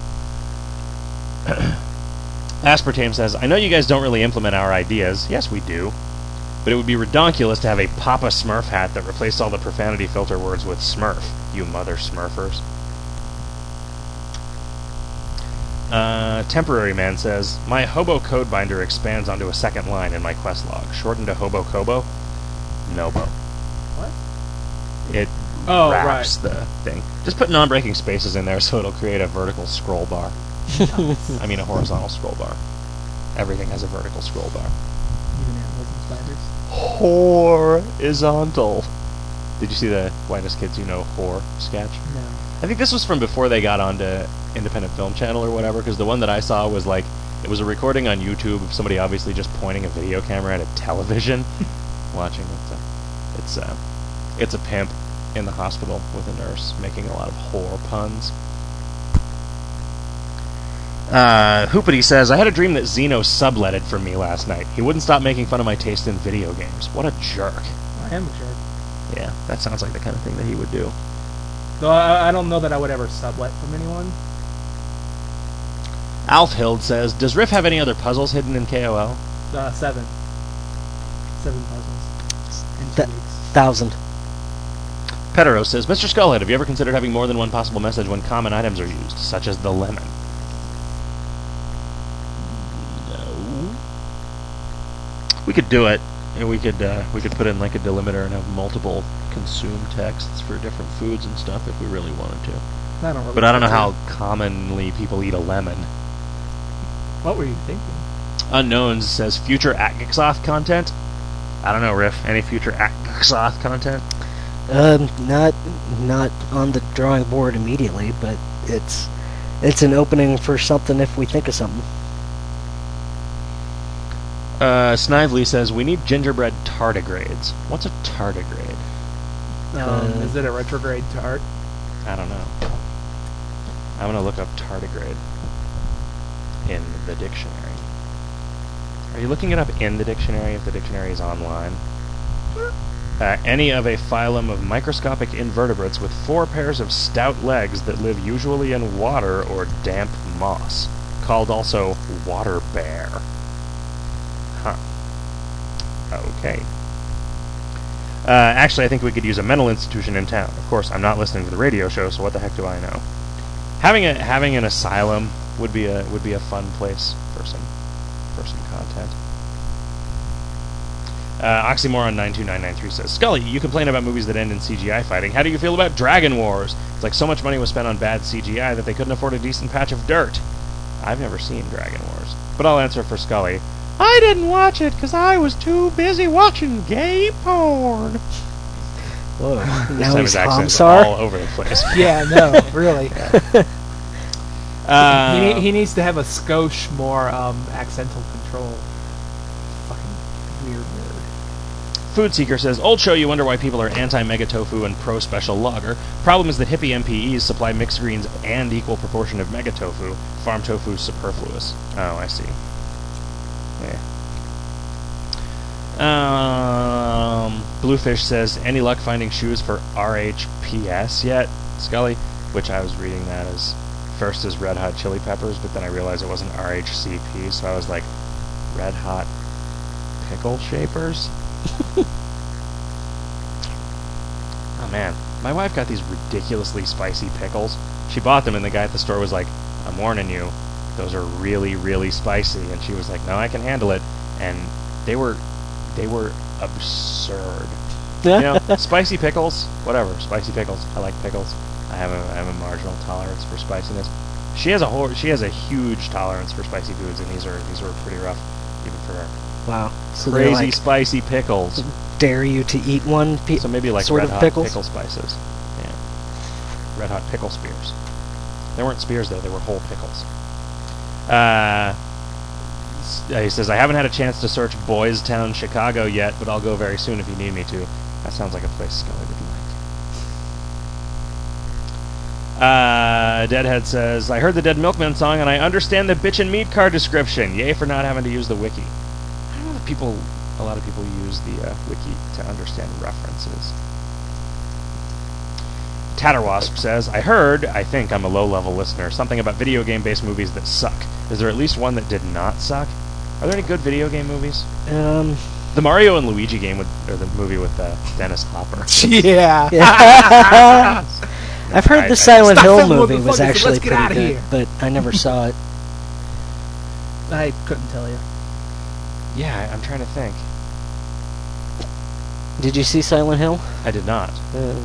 Aspartame says, I know you guys don't really implement our ideas. Yes, we do. But it would be redonkulous to have a Papa Smurf hat that replaced all the profanity filter words with Smurf, you mother Smurfers. Uh, Temporary Man says, my Hobo Code Binder expands onto a second line in my quest log. Shortened to Hobo Kobo? Nobo. What? It Oh, wraps right. the thing. Just put non-breaking spaces in there so it'll create a vertical scroll bar. I mean a horizontal scroll bar. Everything has a vertical scroll bar. Even animals and spiders. Horizontal. Did you see the Whitest Kids You Know whore sketch? No. I think this was from before they got onto Independent Film Channel or whatever, because the one that I saw was like, it was a recording on YouTube of somebody obviously just pointing a video camera at a television, watching it. So. it's uh, it's a pimp in the hospital with a nurse making a lot of whore puns. Uh, Hoopity says, I had a dream that Zeno subletted from me last night. He wouldn't stop making fun of my taste in video games. What a jerk. I am a jerk. Yeah, that sounds like the kind of thing that he would do. Though I, I don't know that I would ever sublet from anyone. Alf Hild says, does Riff have any other puzzles hidden in K O L? Uh, seven. Seven puzzles. In two Th- weeks. Thousand. Petero says, Mister Skullhead, have you ever considered having more than one possible message when common items are used, such as the lemon? No. We could do it. And we could uh, we could put in like a delimiter and have multiple consume texts for different foods and stuff if we really wanted to. I don't really But I don't know think how commonly people eat a lemon. so. What were you thinking? Unknowns says future Akgixoth content. I don't know, Riff. Any future Akgixoth content? Um, not not on the drawing board immediately, but it's it's an opening for something if we think of something. Uh, Snively says we need gingerbread tardigrades. What's a tardigrade? Um, Uh, is it a retrograde tart? I don't know. I'm gonna look up tardigrade in the dictionary. Are you looking it up in the dictionary if the dictionary is online? Uh, any of a phylum of microscopic invertebrates with four pairs of stout legs that live usually in water or damp moss, called also water bear. Huh. Okay. Uh, actually, I think we could use a mental institution in town. Of course, I'm not listening to the radio show, so what the heck do I know? Having a having an asylum would be a would be a fun place for some for some content. Uh, Oxymoron nine two nine nine three says, Scully, you complain about movies that end in C G I fighting. How do you feel about Dragon Wars? It's like so much money was spent on bad C G I that they couldn't afford a decent patch of dirt. I've never seen Dragon Wars, but I'll answer for Scully. I didn't watch it because I was too busy watching gay porn. Whoa. This Now time he's his accent is Hamsar? all over the place. Yeah, no, really. Uh, he, ne- he needs to have a skosh more um, accental control. Fucking weird nerd. Food Seeker says, Old show, you wonder why people are anti-mega tofu and pro-special lager. Problem is that hippie M P Es supply mixed greens and equal proportion of mega tofu. Farm tofu is superfluous. Oh, I see. Yeah. Um, Bluefish says, any luck finding shoes for R H P S yet, Scully? Which I was reading that as first as Red Hot Chili Peppers, but then I realized it wasn't R H C P, so I was like, Red Hot Pickle Shapers? Oh man, my wife got these ridiculously spicy pickles. She bought them and the guy at the store was like, I'm warning you, those are really, really spicy. And she was like, no, I can handle it. And they were, they were absurd. You know, spicy pickles, whatever, spicy pickles. I like pickles. I have a, I have a marginal tolerance for spiciness. She has a whole, she has a huge tolerance for spicy foods, and these are, these are pretty rough, even for her. Wow. So they're Crazy like, spicy pickles. dare you to eat one pe- So maybe like sort red of hot pickles? pickle spices. Yeah. Red hot pickle spears. They weren't spears though, they were whole pickles. Uh, s- uh, he says, I haven't had a chance to search Boys Town, Chicago yet, but I'll go very soon if you need me to. That sounds like a place Scully would like. Uh, Deadhead says, I heard the Dead Milkman song and I understand the bitch and meat card description. Yay for not having to use the wiki. I don't know that people, a lot of people use the uh, wiki to understand references. Tatterwasp says, I heard, I think I'm a low-level listener, something about video game-based movies that suck. Is there at least one that did not suck? Are there any good video game movies? Um, The Mario and Luigi game, with, or the movie with uh, Dennis Hopper. Yeah. yeah. I've heard I- I- the Silent Stop Hill filming with movie the was fuckers, actually let's get pretty outta good, here. but I never saw it. I couldn't tell you. Yeah, I- I'm trying to think. Did you see Silent Hill? I did not. Uh,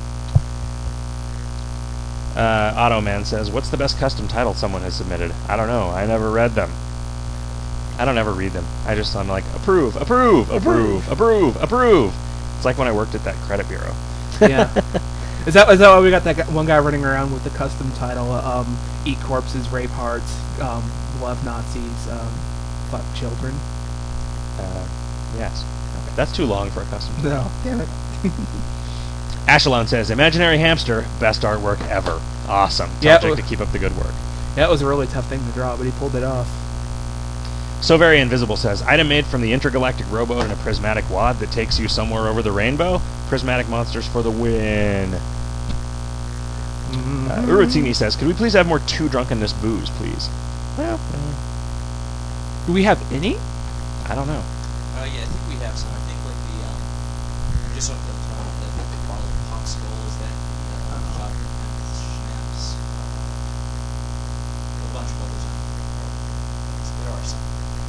Uh, Automan says, what's the best custom title someone has submitted? I don't know. I never read them. I don't ever read them. I just, I'm like, approve, approve, approve, approve, approve. It's like when I worked at that credit bureau. Yeah. Is that is that why we got that guy, one guy running around with the custom title? Um, eat corpses, rape hearts, um, love Nazis, um, fuck children. Uh, yes. Okay. That's too long for a custom. No, damn it. Ashelon says, imaginary hamster, best artwork ever. Awesome. Yeah, Subject w- to keep up the good work. That was a really tough thing to draw, but he pulled it off. So Very Invisible says, item made from the intergalactic rowboat and a prismatic wad that takes you somewhere over the rainbow. Prismatic monsters for the win. Mm-hmm. Uh, Urutsini says, could we please have more two drunkenness booze, please? Well, uh, Do we have any? I don't know. Uh, yeah, I think we have some. I think like the um, I just looked at the top. I think the bottle of popsicle is that the uh, vodka and schnapps. Uh, a bunch of others. There are some.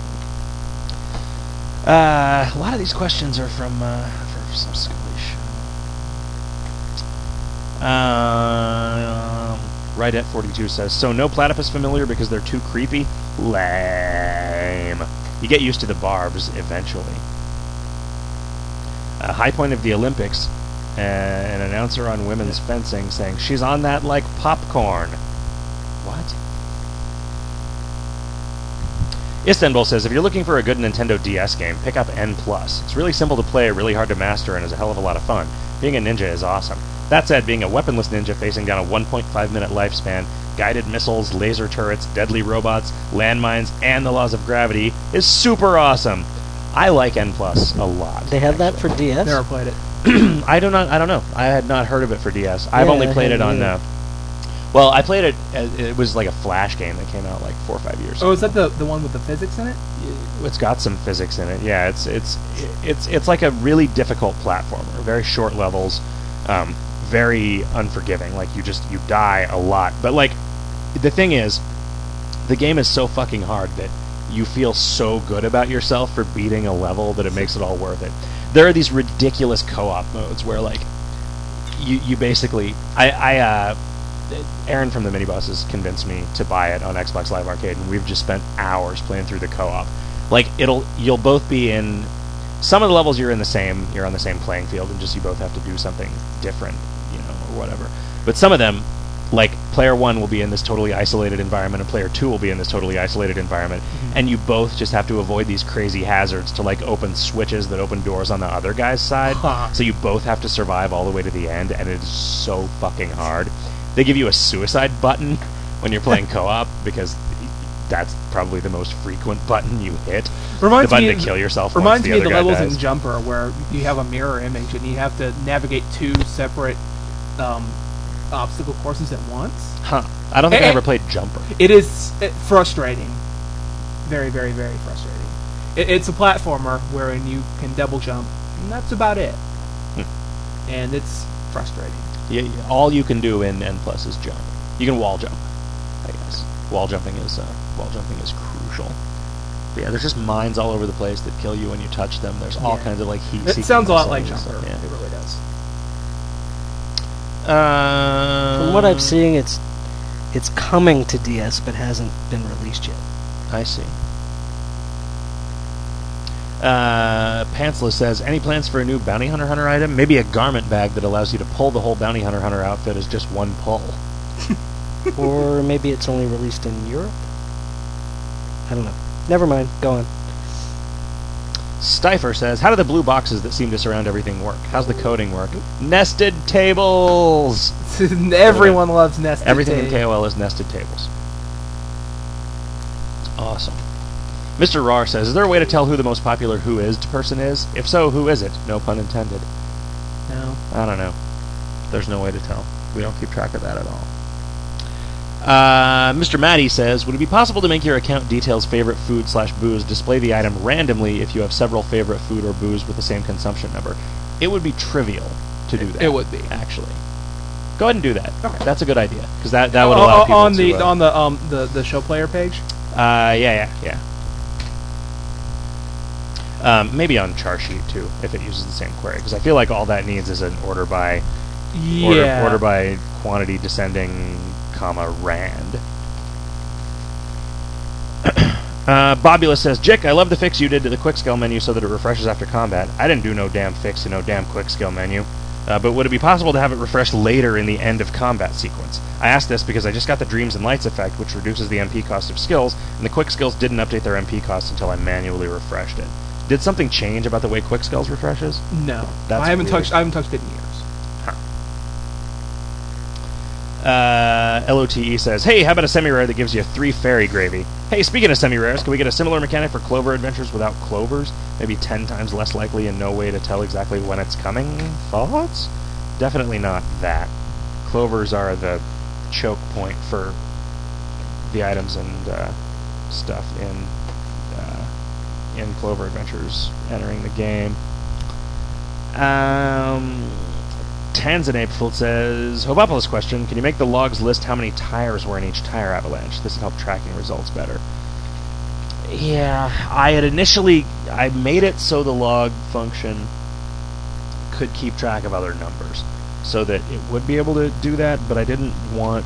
Uh, a lot of these questions are from uh, from some silly show. Um, right at forty-two says, so no platypus familiar because they're too creepy? Lame. You get used to the barbs eventually. A high point of the Olympics, uh, an announcer on women's fencing saying, she's on that like popcorn. What? Istanbul says, if you're looking for a good Nintendo D S game, pick up N plus. It's really simple to play, really hard to master, and is a hell of a lot of fun. Being a ninja is awesome. That said, being a weaponless ninja facing down a one point five minute lifespan, guided missiles, laser turrets, deadly robots, landmines, and the laws of gravity is super awesome. I like N plus a lot. They have that for D S? Never played it. I do not. I don't know. I had not heard of it for D S. I've Yeah, only I played it hadn't on. either. Uh, well, I played it. As, it was like a Flash game that came out like four or five years. Oh, is that the the one with the physics in it? It's got some physics in it. Yeah, it's it's it's it's like a really difficult platformer. Very short levels, um, very unforgiving. Like you just you die a lot. But like the thing is, the game is so fucking hard that you feel so good about yourself for beating a level that it makes it all worth it. There are these ridiculous co-op modes where like you you basically I I uh, Aaron from the Mini Bosses convinced me to buy it on Xbox Live Arcade, and we've just spent hours playing through the co-op. Like it'll you'll both be in some of the levels you're in the same you're on the same playing field, and just you both have to do something different, you know, or whatever. But some of them, like player one will be in this totally isolated environment, and player two will be in this totally isolated environment, mm-hmm. and you both just have to avoid these crazy hazards to like open switches that open doors on the other guy's side. Huh. So you both have to survive all the way to the end, and it is so fucking hard. They give you a suicide button when you're playing co-op because that's probably the most frequent button you hit. Reminds the button me to of, kill yourself. Reminds once the me of other the guy levels dies. in Jumper where you have a mirror image and you have to navigate two separate um, obstacle courses at once. Huh. I don't think Eh, I eh. ever played Jumper. It is uh, frustrating. Very, very, very frustrating. It, it's a platformer wherein you can double jump, and that's about it. Hmm. And it's frustrating. Yeah, yeah, all you can do in N plus is jump. You can wall jump, I guess. Wall jumping is uh, wall jumping is crucial. But yeah, there's just mines all over the place that kill you when you touch them. There's all Yeah. kinds of like heat. It sounds a lot like missiles. Jumper. Yeah. It really does. Uh, From what I'm seeing, it's it's coming to D S, but hasn't been released yet. I see. Uh, Pantsless says, any plans for a new Bounty Hunter Hunter item? Maybe a garment bag that allows you to pull the whole Bounty Hunter Hunter outfit as just one pull. Or maybe it's only released in Europe? I don't know. Never mind. Go on. Stifer says, how do the blue boxes that seem to surround everything work? How's the coding work? Nested tables! Everyone loves nested Everything in tables. K O L is nested tables. Awesome. Mister Rar says, is there a way to tell who the most popular Who Is person is? If so, who is it? No pun intended. No. I don't know. There's no way to tell. We don't keep track of that at all. Uh, Mister Matty says, would it be possible to make your account details favorite food slash booze display the item randomly if you have several favorite food or booze with the same consumption number? It would be trivial to do that. It would be. Actually. Go ahead and do that. Okay. That's a good idea. Because that, that would Oh, allow oh, people on to... the uh, on the um the, the show player page. Uh, yeah, yeah, yeah. Um, maybe on Charsheet too, if it uses the same query, because I feel like all that needs is an order by order, Yeah. order by quantity descending, comma rand. uh, Bobula says, Jick, I love the fix you did to the quick scale menu so that it refreshes after combat. I didn't do no damn fix to no damn quick scale menu. Uh, but would it be possible to have it refresh later in the end of combat sequence? I asked this because I just got the Dreams and Lights effect, which reduces the M P cost of skills, and the quick skills didn't update their M P cost until I manually refreshed it. Did something change about the way Quickskulls refreshes? No, That's I haven't weird. touched. I haven't touched it in years. Uh, L O T E says, hey, how about a semi-rare that gives you three fairy gravy? Hey, speaking of semi-rares, can we get a similar mechanic for Clover Adventures without clovers? Maybe ten times less likely and no way to tell exactly when it's coming? Thoughts? Definitely not that. Clovers are the choke point for the items and uh, stuff in uh, in Clover Adventures entering the game. Um... Tanzanapeful says, Hobopolis question, can you make the logs list how many tires were in each tire avalanche? This would help tracking results better. Yeah, I had initially, I made it so the log function could keep track of other numbers, so that it would be able to do that, but I didn't want,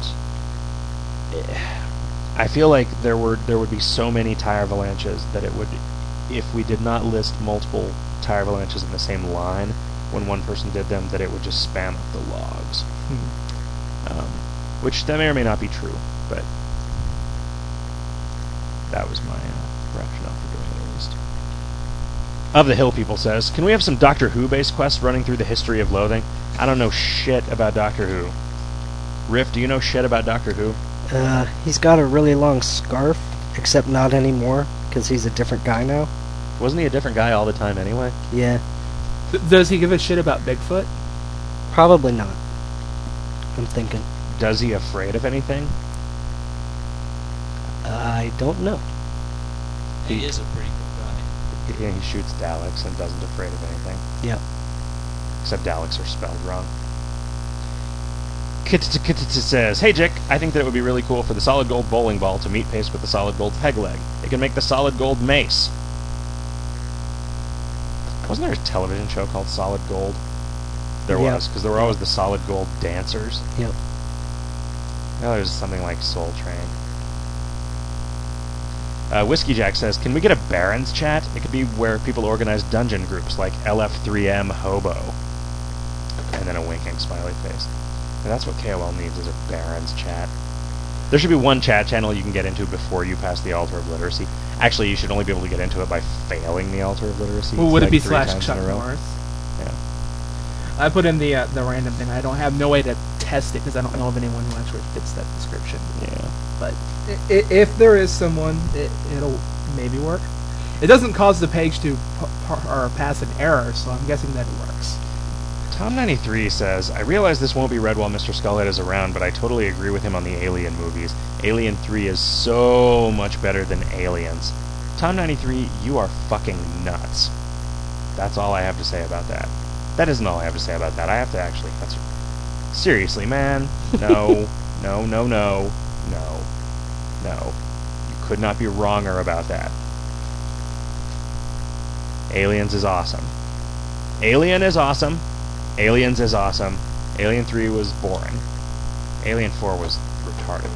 I feel like there were there would be so many tire avalanches that it would, if we did not list multiple tire avalanches in the same line, when one person did them, that it would just spam up the logs. Hmm. Um, which, that may or may not be true, but that was my uh, rationale for doing it, at least. Of the Hill People says, can we have some Doctor Who-based quests running through the history of loathing? I don't know shit about Doctor Who. Riff, do you know shit about Doctor Who? Uh, he's got a really long scarf, except not anymore, because he's a different guy now. Wasn't he a different guy all the time anyway? Yeah. Does he give a shit about Bigfoot? Probably not. I'm thinking. Does he afraid of anything? I don't know. He He- is a pretty cool guy. Yeah, he shoots Daleks and doesn't afraid of anything. Yep. Except Daleks are spelled wrong. Kit says, hey Jick, I think that it would be really cool for the solid gold bowling ball to meet pace with the solid gold peg leg. It can make the solid gold mace. Wasn't there a television show called Solid Gold? There Yeah. was, because there were always the Solid Gold dancers. Yep. Now there's something like Soul Train. Uh, Whiskey Jack says, can we get a Barons chat? It could be where people organize dungeon groups like L F three M Hobo. And then a winking smiley face. And that's what K O L needs, is a Barons chat. There should be one chat channel you can get into before you pass the Altar of Literacy. Actually, you should only be able to get into it by failing the Altar of Literacy. Well, would like it be three slash times Chuck in a row. North? Yeah. I put in the uh, the random thing. I don't have no way to test it because I don't know of anyone who actually fits that description. Yeah. But i- i- if there is someone, it, it'll maybe work. It doesn't cause the page to p- p- or pass an error, so I'm guessing that it works. Tom ninety-three says, I realize this won't be read while Mister Skullhead is around, but I totally agree with him on the Alien movies. Alien three is so much better than Aliens. Tom ninety-three, you are fucking nuts. That's all I have to say about that. That isn't all I have to say about that. I have to actually answer. Seriously, man. No, no, no, no, no, no. You could not be wronger about that. Aliens is awesome. Alien is awesome. Aliens is awesome. Alien three was boring. Alien four was retarded.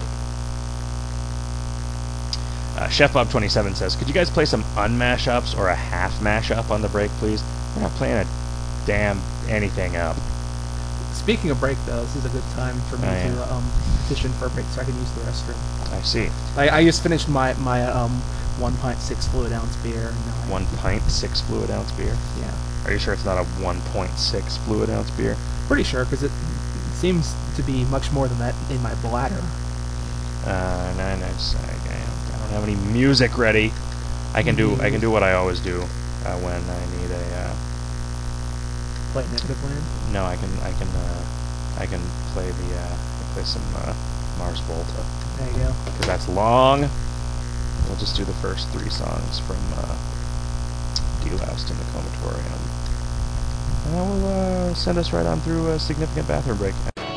Uh, Chef Bob twenty-seven says, could you guys play some unmashups or a half mashup on the break, please? We're not playing a damn anything up. Speaking of break, though, this is a good time for me Oh, yeah. to um, petition for a break so I can use the restroom. I see. I, I just finished my my um one pint six fluid ounce beer. And now I- One pint, six fluid ounce beer. Yeah, Are you sure it's not a one point six fluid ounce beer? pretty sure because it seems to be much more than that in my bladder. Uh, no, no, it's- I, I don't have any music ready. I can do I can do what I always do uh, when I need a. Uh, Play negative land. no, I can I can uh, I can play the uh, I can play some uh, Mars Volta There you go. because that's long. We'll just do the first three songs from uh, Deloused in the Comatorium, and that will uh, send us right on through a significant bathroom break.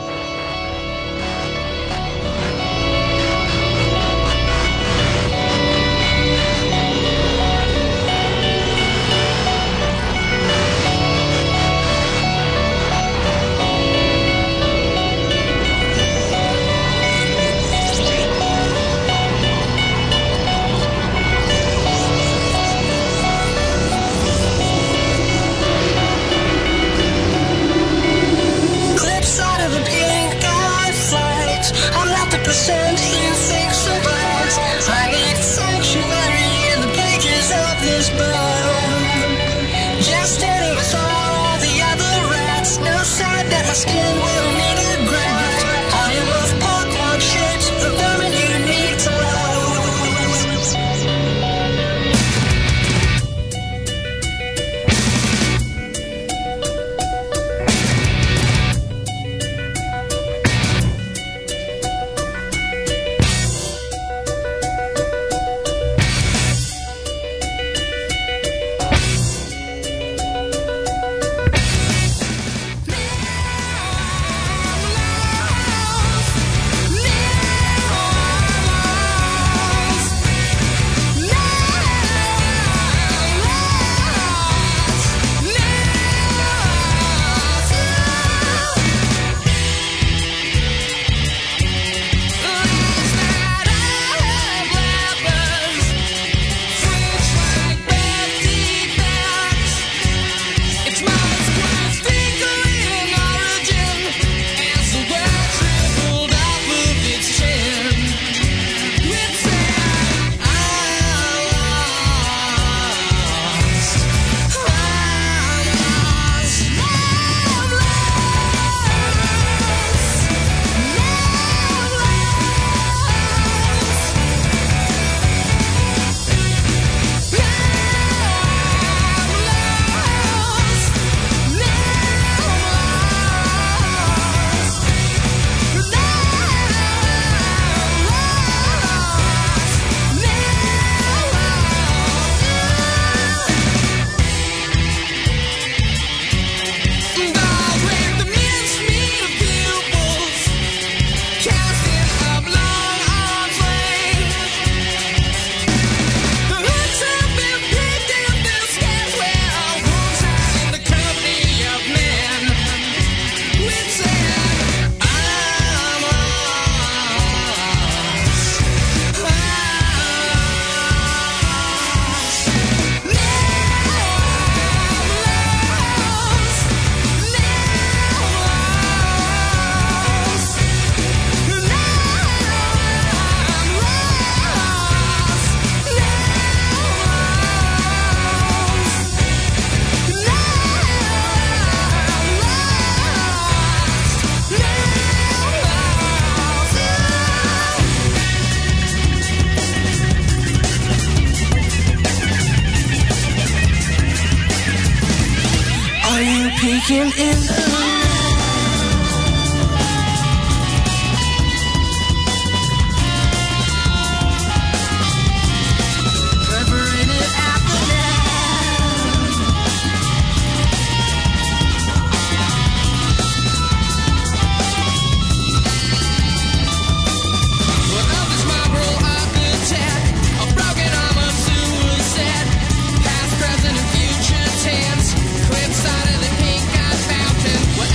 Clips out of the pink eye flight. I'm not the percent in six and blacks. I get sanctuary in the pages of this book. Drinking in the Past, present, and future tense. Cliffside of the pink-eyed fountain. What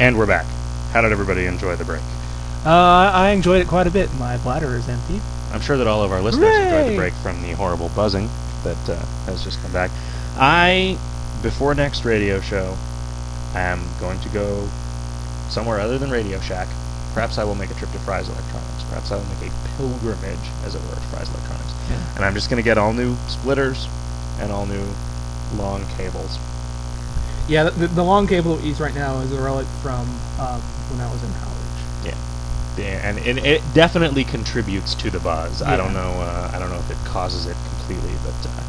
And we're back. How did everybody enjoy the break? Uh, I enjoyed it quite a bit. My bladder is empty. I'm sure that all of our listeners enjoyed Hooray! the break from the horrible buzzing that uh, has just come back. I, before next radio show, am going to go somewhere other than Radio Shack. Perhaps I will make a trip to Fry's Electronics. Perhaps I will make a pilgrimage, as it were, to Fry's Electronics. Yeah. And I'm just going to get all new splitters and all new long cables. Yeah, the, the long cable that we use right now is a relic from um, when I was in college. Yeah. Yeah, and it, it definitely contributes to the buzz. I Yeah. don't know. Uh, I don't know if it causes it completely, but uh,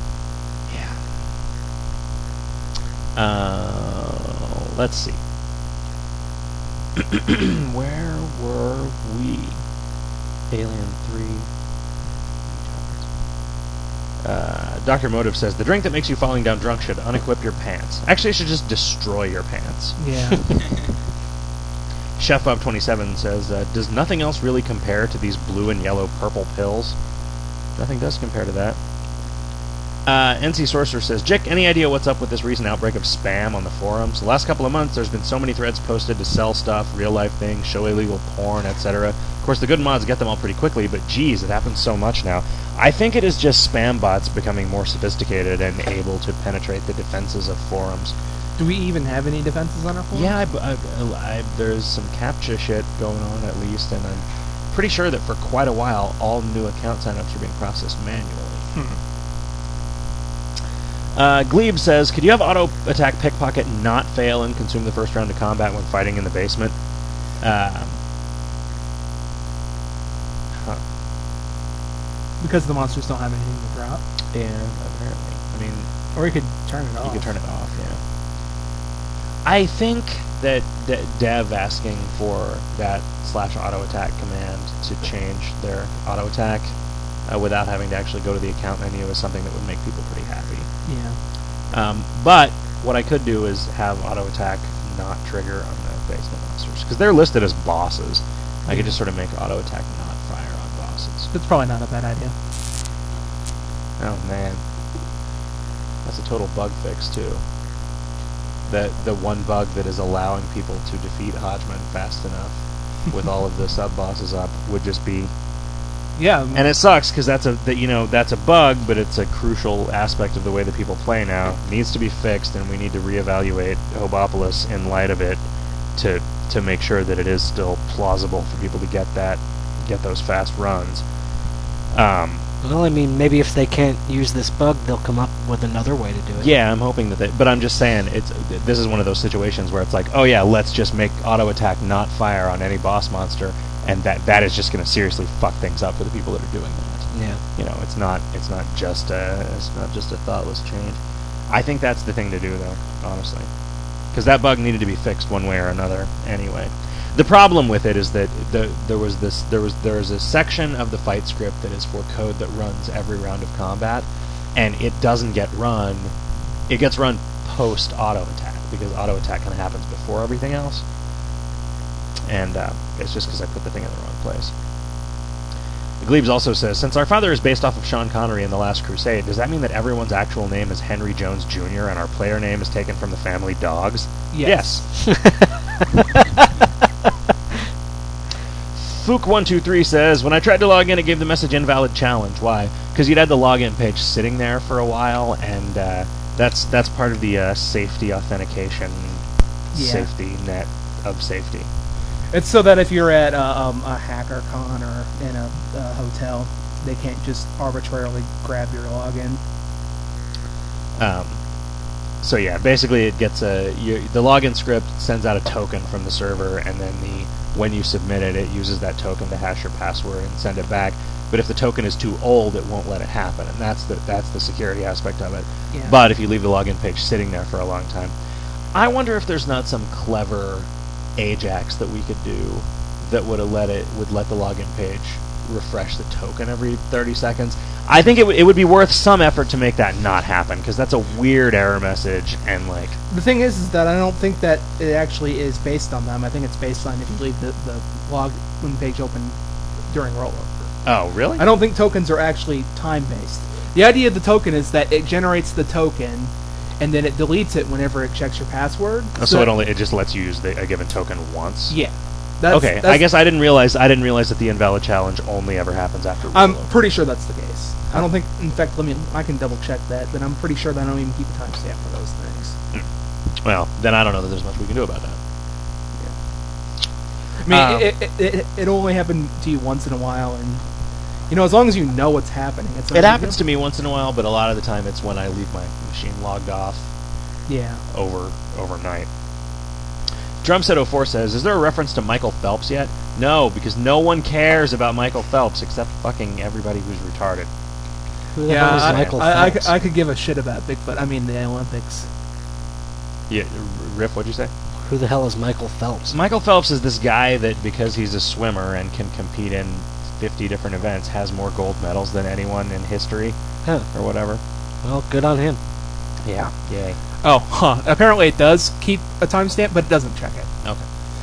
yeah. Uh, let's see. Where were we? Alien three. Uh, Doctor Motive says the drink that makes you falling down drunk should unequip your pants. Actually, it should just destroy your pants. Yeah. Chef Bob twenty-seven says, uh, does nothing else really compare to these blue and yellow purple pills? Nothing does compare to that. Uh, N C Sorcerer says, Jick, any idea what's up with this recent outbreak of spam on the forums? The last couple of months, there's been so many threads posted to sell stuff, real-life things, show illegal porn, et cetera. Of course, the good mods get them all pretty quickly, but geez, it happens so much now. I think it is just spam bots becoming more sophisticated and able to penetrate the defenses of forums. Do we even have any defenses on our forums? Yeah, I, I, I, there's some CAPTCHA shit going on at least, and I'm pretty sure that for quite a while, all new account signups are being processed manually. Hmm. Uh, Glebe says, could you have auto-attack pickpocket not fail and consume the first round of combat when fighting in the basement? Um, huh. Because the monsters don't have anything to drop. Yeah, apparently. I mean, Or you could turn it off. you could turn it off, yeah. I think that de- Dev asking for that slash auto attack command to change their auto attack uh, without having to actually go to the account menu is something that would make people pretty happy. Yeah. Um, but what I could do is have auto attack not trigger on the basement monsters because they're listed as bosses. I could just sort of make auto attack not fire on bosses. That's probably not a bad idea. Oh man, that's a total bug fix too. The the one bug that is allowing people to defeat Hodgman fast enough with all of the sub bosses up would just be. Yeah. And it sucks because that's a that, you know that's a bug, but it's a crucial aspect of the way that people play now. It needs to be fixed, and we need to reevaluate Hobopolis in light of it to to make sure that it is still plausible for people to get that get those fast runs. Um, Well, I mean, maybe if they can't use this bug, they'll come up with another way to do it. yeah, I'm hoping that they. But I'm just saying, it's this is one of those situations where it's like, oh yeah, let's just make auto attack not fire on any boss monster. And that that is just going to seriously fuck things up for the people that are doing that. Yeah. You know, it's not it's not just a it's not just a thoughtless change. I think that's the thing to do, though, honestly, because that bug needed to be fixed one way or another anyway. The problem with it is that the, there was this there was there is a section of the fight script that is for code that runs every round of combat, and it doesn't get run. It gets run post auto attack because auto attack kind of happens before everything else. And uh, it's just because I put the thing in the wrong place. Glebes also says, since our father is based off of Sean Connery in The Last Crusade, does that mean that everyone's actual name is Henry Jones Junior and our player name is taken from the family dogs? Yes. Fook one two three says, when I tried to log in, it gave the message invalid challenge. Why? Because you'd had the login page sitting there for a while, and uh, that's that's part of the uh, safety authentication Yeah. safety net of safety. It's so that if you're at uh, um, a hacker con or in a uh, hotel, they can't just arbitrarily grab your login. Um, so yeah, basically it gets a you, the login script sends out a token from the server, and then the when you submit it, it uses that token to hash your password and send it back. But if the token is too old, it won't let it happen, and that's the that's the security aspect of it. Yeah. But if you leave the login page sitting there for a long time, I wonder if there's not some clever Ajax that we could do that would have let it would let the login page refresh the token every thirty seconds. I think it, w- it would be worth some effort to make that not happen because that's a weird error message and like The thing is, is that I don't think that it actually is based on them. I think it's based on if you leave the, the login page open during rollover. oh really I don't think tokens are actually time-based. The idea of the token is that it generates the token, and then it deletes it whenever it checks your password. Oh, so it only it just lets you use the, a given token once. Yeah. That's, okay, that's, I guess I didn't realize I didn't realize that the invalid challenge only ever happens after. I'm reload. pretty sure that's the case. I don't think. In fact, let me. I can double check that, but I'm pretty sure that I don't even keep a timestamp for those things. Well, then I don't know that there's much we can do about that. I mean, Um, it, it, it, it only happened to you once in a while, and you know, as long as you know what's happening, it's It happens to me once in a while, but a lot of the time it's when I leave my machine logged off Yeah. over overnight. Drumset oh four says, "Is there a reference to Michael Phelps yet?" No, because no one cares about Michael Phelps except fucking everybody who's retarded. Who the Yeah, hell is I, Michael I, I, Phelps? I could give a shit about Bigfoot. I mean, the Olympics. Yeah, Riff, what'd you say? Who the hell is Michael Phelps? Michael Phelps is this guy that, because he's a swimmer and can compete in fifty different events, has more gold medals than anyone in history, Huh. or whatever. Well, good on him. Yeah. Yay. Oh, huh. Apparently it does keep a timestamp, but it doesn't check it. Okay.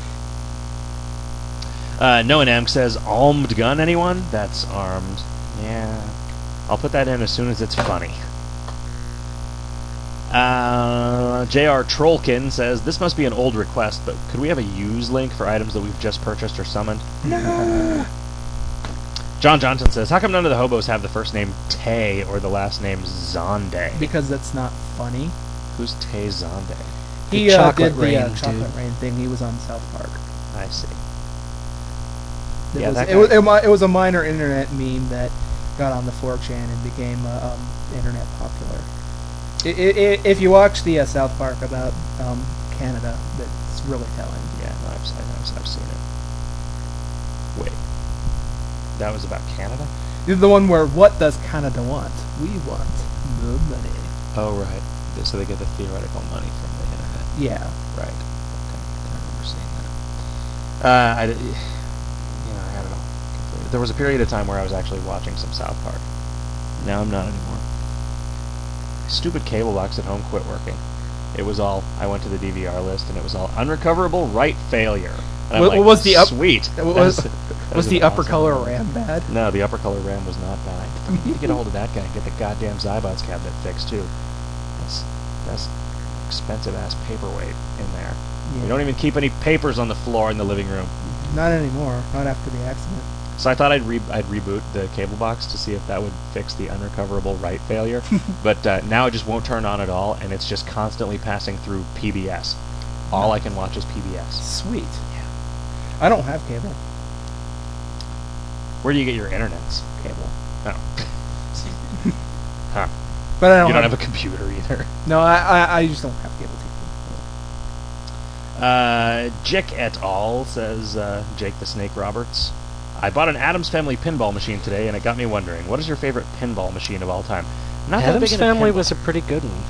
Uh, Noah Nam says, "Armed gun, anyone?" That's armed. Yeah. I'll put that in as soon as it's funny. Uh, J R Trollkin says, "This must be an old request, but could we have a use link for items that we've just purchased or summoned?" No. John Johnson says, "How come none of the hobos have the first name Tay or the last name Zonde?" Because that's not funny. Who's Tay Zonde? He The uh, Chocolate did the uh, Rain chocolate dude. rain thing. He was on South Park. I see. It Yeah, was, that it, guy- was, it, mi- it was a minor internet meme that got on the four chan and became uh, um, internet popular. I I I if you watch the uh, South Park about um, Canada, that's really telling. Yeah, no, I've, I've, I've seen it. Wait. That was about Canada? The one where, what does Canada want? We want the money. Oh, right. So they get the theoretical money from the internet. Yeah. Right. Okay. I remember seeing that. Uh, I, did- you know, I had it all completed. There was a period of time where I was actually watching some South Park. Now I'm not anymore. Stupid cable box at home quit working. It was all, I went to the D V R list, and it was all unrecoverable write failure. And I'm Wa- like, was the up- sweet. Was, That's- that was an the upper awesome color moment. RAM bad? No, the upper color RAM was not bad. I need to get a hold of that guy and get the goddamn Zybots cabinet fixed, too. That's, that's expensive ass paperweight in there. Yeah. We don't even keep any papers on the floor in the living room. Not anymore. Not after the accident. So I thought I'd re- I'd reboot the cable box to see if that would fix the unrecoverable write failure, but uh, now it just won't turn on at all, and it's just constantly passing through P B S. All I can watch is P B S. Sweet. Yeah. I don't have cable. Where do you get your internets? Cable. Oh. Huh. But I don't You don't have, have a computer either. No, I, I I just don't have cable T V. Uh, Jick et al. Says, uh, Jake the Snake Roberts, "I bought an Addams Family pinball machine today, and it got me wondering, what is your favorite pinball machine of all time?" Not that Adam's big into Family pinball. was a pretty good one.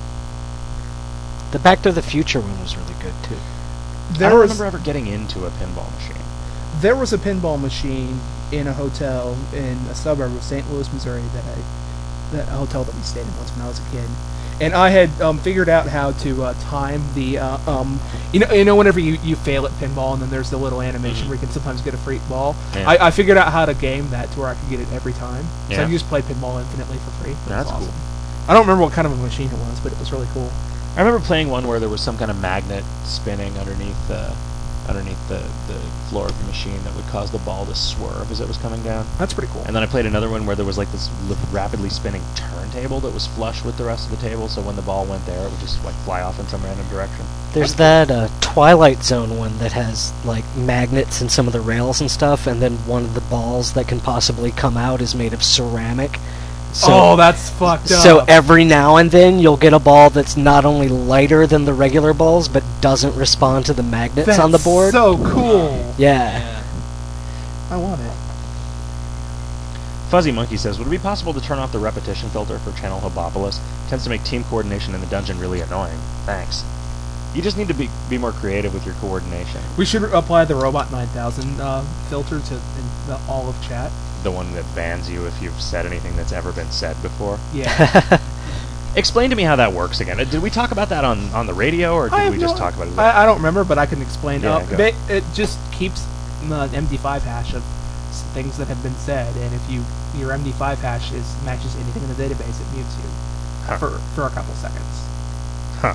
The Back to the Future one was really good too. I There don't was remember ever getting into a pinball machine. there was a pinball machine in a hotel in a suburb of Saint Louis, Missouri that I that a hotel that we stayed in once when I was a kid. And I had um, figured out how to uh, time the uh, um, you know you know whenever you, you fail at pinball and then there's the little animation where you can sometimes get a free ball. Yeah. I, I figured out how to game that to where I could get it every time. So Yeah. I just played pinball infinitely for free. It was That's awesome. cool. I don't remember what kind of a machine it was, but it was really cool. I remember playing one where there was some kind of magnet spinning underneath the underneath the, the floor of the machine that would cause the ball to swerve as it was coming down. That's pretty cool. And then I played another one where there was like this li- rapidly spinning turntable that was flush with the rest of the table, so when the ball went there, it would just like fly off in some random direction. There's that uh, Twilight Zone one that has like magnets in some of the rails and stuff, and then one of the balls that can possibly come out is made of ceramic. So, oh, that's fucked up. so every now and then you'll get a ball that's not only lighter than the regular balls, but doesn't respond to the magnets that's on the board. so cool. yeah. Yeah. I want it. Fuzzy Monkey says, "Would it be possible to turn off the repetition filter for Channel Hobopolis? Tends to make team coordination in the dungeon really annoying. Thanks." You just need to be be more creative with your coordination. We should apply the Robot nine thousand uh, filter to in the, all of chat. The one that bans you if you've said anything that's ever been said before. Yeah. Explain to me how that works again. Uh, Did we talk about that on, on the radio, or I did have we just no- talk about it? I, I don't remember, but I can explain. Yeah, uh, go. ba- it just keeps an M D five hash of s- things that have been said, and if you your M D five hash is matches anything in the database, it mutes you Huh. for for a couple seconds. Huh.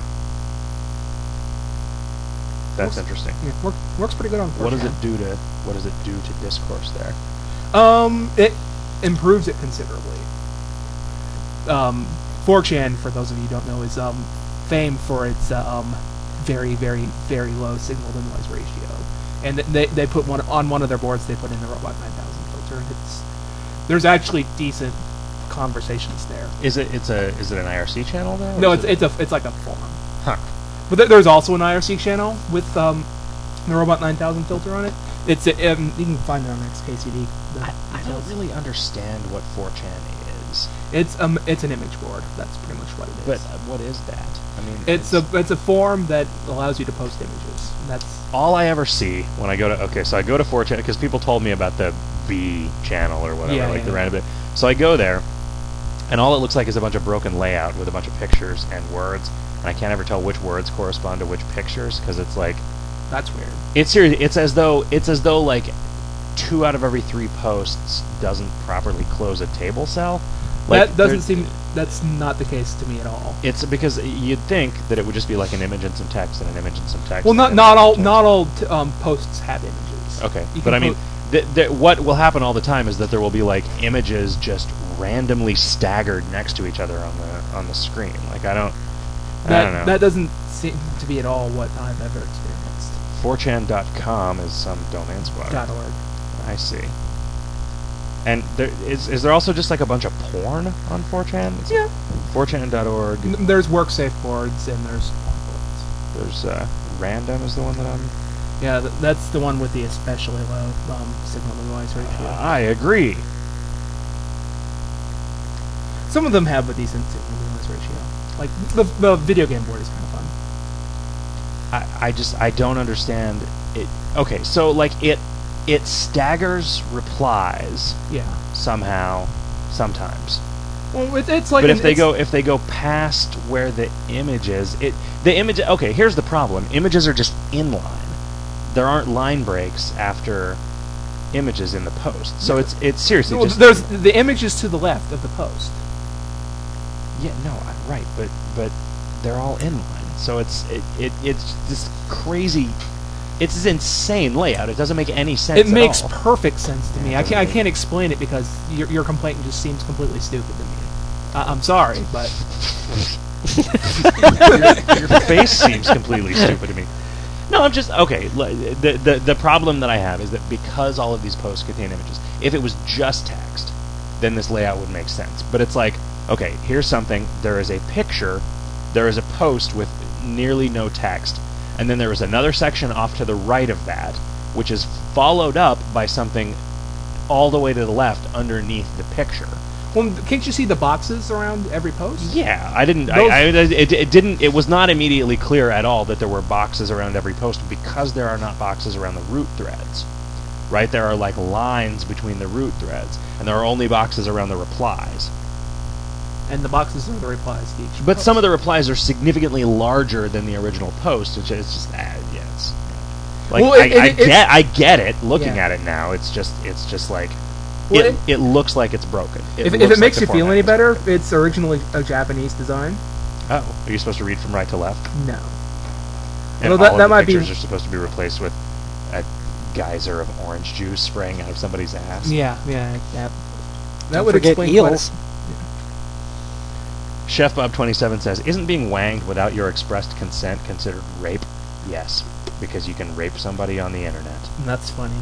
That's Works- interesting. Yeah, work, works pretty good on four chan. What does it do to what does it do to discourse there? Um, it improves it considerably. Um, four chan, for those of you who don't know, is um famed for its uh, um very, very, very low signal to noise ratio. And th- they they put one on one of their boards. They put in the Robot nine thousand filter, and it's there's actually decent conversations there. Is it it's a is it an I R C channel though? or No, is it's it- it's a it's like a forum. Huh. But th- there's also an I R C channel with um the Robot nine thousand filter on it. It's a, um, you can find it on X K C D. the I, I don't details. really understand what four chan is. It's um it's an image board. That's pretty much what it is. But uh, what is that? I mean, It's a it's a forum that allows you to post images. And that's all I ever see when I go to okay, so I go to four chan because people told me about the B channel or whatever, Yeah, like yeah, the yeah. random bit. So I go there, and all it looks like is a bunch of broken layout with a bunch of pictures and words, and I can't ever tell which words correspond to which pictures because it's like that's weird. it's serious. It's as though it's as though like two out of every three posts doesn't properly close a table cell. Like, that doesn't there- seem that's not the case to me at all. It's because you'd think that it would just be like an image and some text and an image and some text. Well, and not an not image all and not all t- um, posts have images. Okay, You but can I mean, po- th- th- what will happen all the time is that there will be like images just randomly staggered next to each other on the on the screen. Like I don't, I that don't know. that doesn't seem to be at all what I've ever experienced. four chan dot com is some domain squad. Dot org. I see. And there is is there also just like a bunch of porn on four chan? It's Yeah. four chan dot org. N- There's WorkSafe boards and there's porn boards. There's uh, random is the one that I'm. Yeah, th- that's the one with the especially low um, signal to noise ratio. I agree. Some of them have a decent signal to noise ratio. Like the the video game board is kind of fun. I, I just I don't understand it. Okay, so like it it staggers replies Yeah. somehow sometimes. Well, it, it's like But an- if they it's- go if they go past where the image is, it the image okay, here's the problem. Images are just inline. There aren't line breaks after images in the post. So it's it's seriously well, just there's the image is to the left of the post. Yeah, no, I, right, but but they're all inline. So it's it, it it's this crazy it's this insane layout. It doesn't make any sense. It at makes all. perfect sense to Yeah, me. it I doesn't can't I make- can't explain it because your your complaint just seems completely stupid to me. I, I'm sorry, but your, your face seems completely stupid to me. No, I'm just okay. l- The, the the problem that I have is that because all of these posts contain images, if it was just text, then this layout would make sense. But it's like, okay, here's something. There is a picture. There is a post with nearly no text, and then there is another section off to the right of that, which is followed up by something all the way to the left underneath the picture. well, can't you see the boxes around every post? Yeah, I didn't. Those- I, I it, it didn't. It was not immediately clear at all that there were boxes around every post because there are not boxes around the root threads. Right, there are like lines between the root threads, and there are only boxes around the replies. And the boxes are the replies to each. But post. some of the replies are significantly larger than the original post, which is just ah, yeah, it's like Well, I, it- it- I it's- get I get it. Looking Yeah. at it now, it's just it's just like Well, it, it- it looks like it's broken. It if, if looks it makes like you the feel format any is better, broken. it's originally a Japanese design. Oh, are you supposed to read from right to left? No. And Well, that- all that of the might be- pictures are supposed to be replaced with a geyser of orange juice spraying out of somebody's ass. Yeah, yeah, that. That Don't would forget explain eels. Quite Chef Bob twenty-seven says, "Isn't being wanged without your expressed consent considered rape?" Yes, because you can rape somebody on the internet. a, that's funny.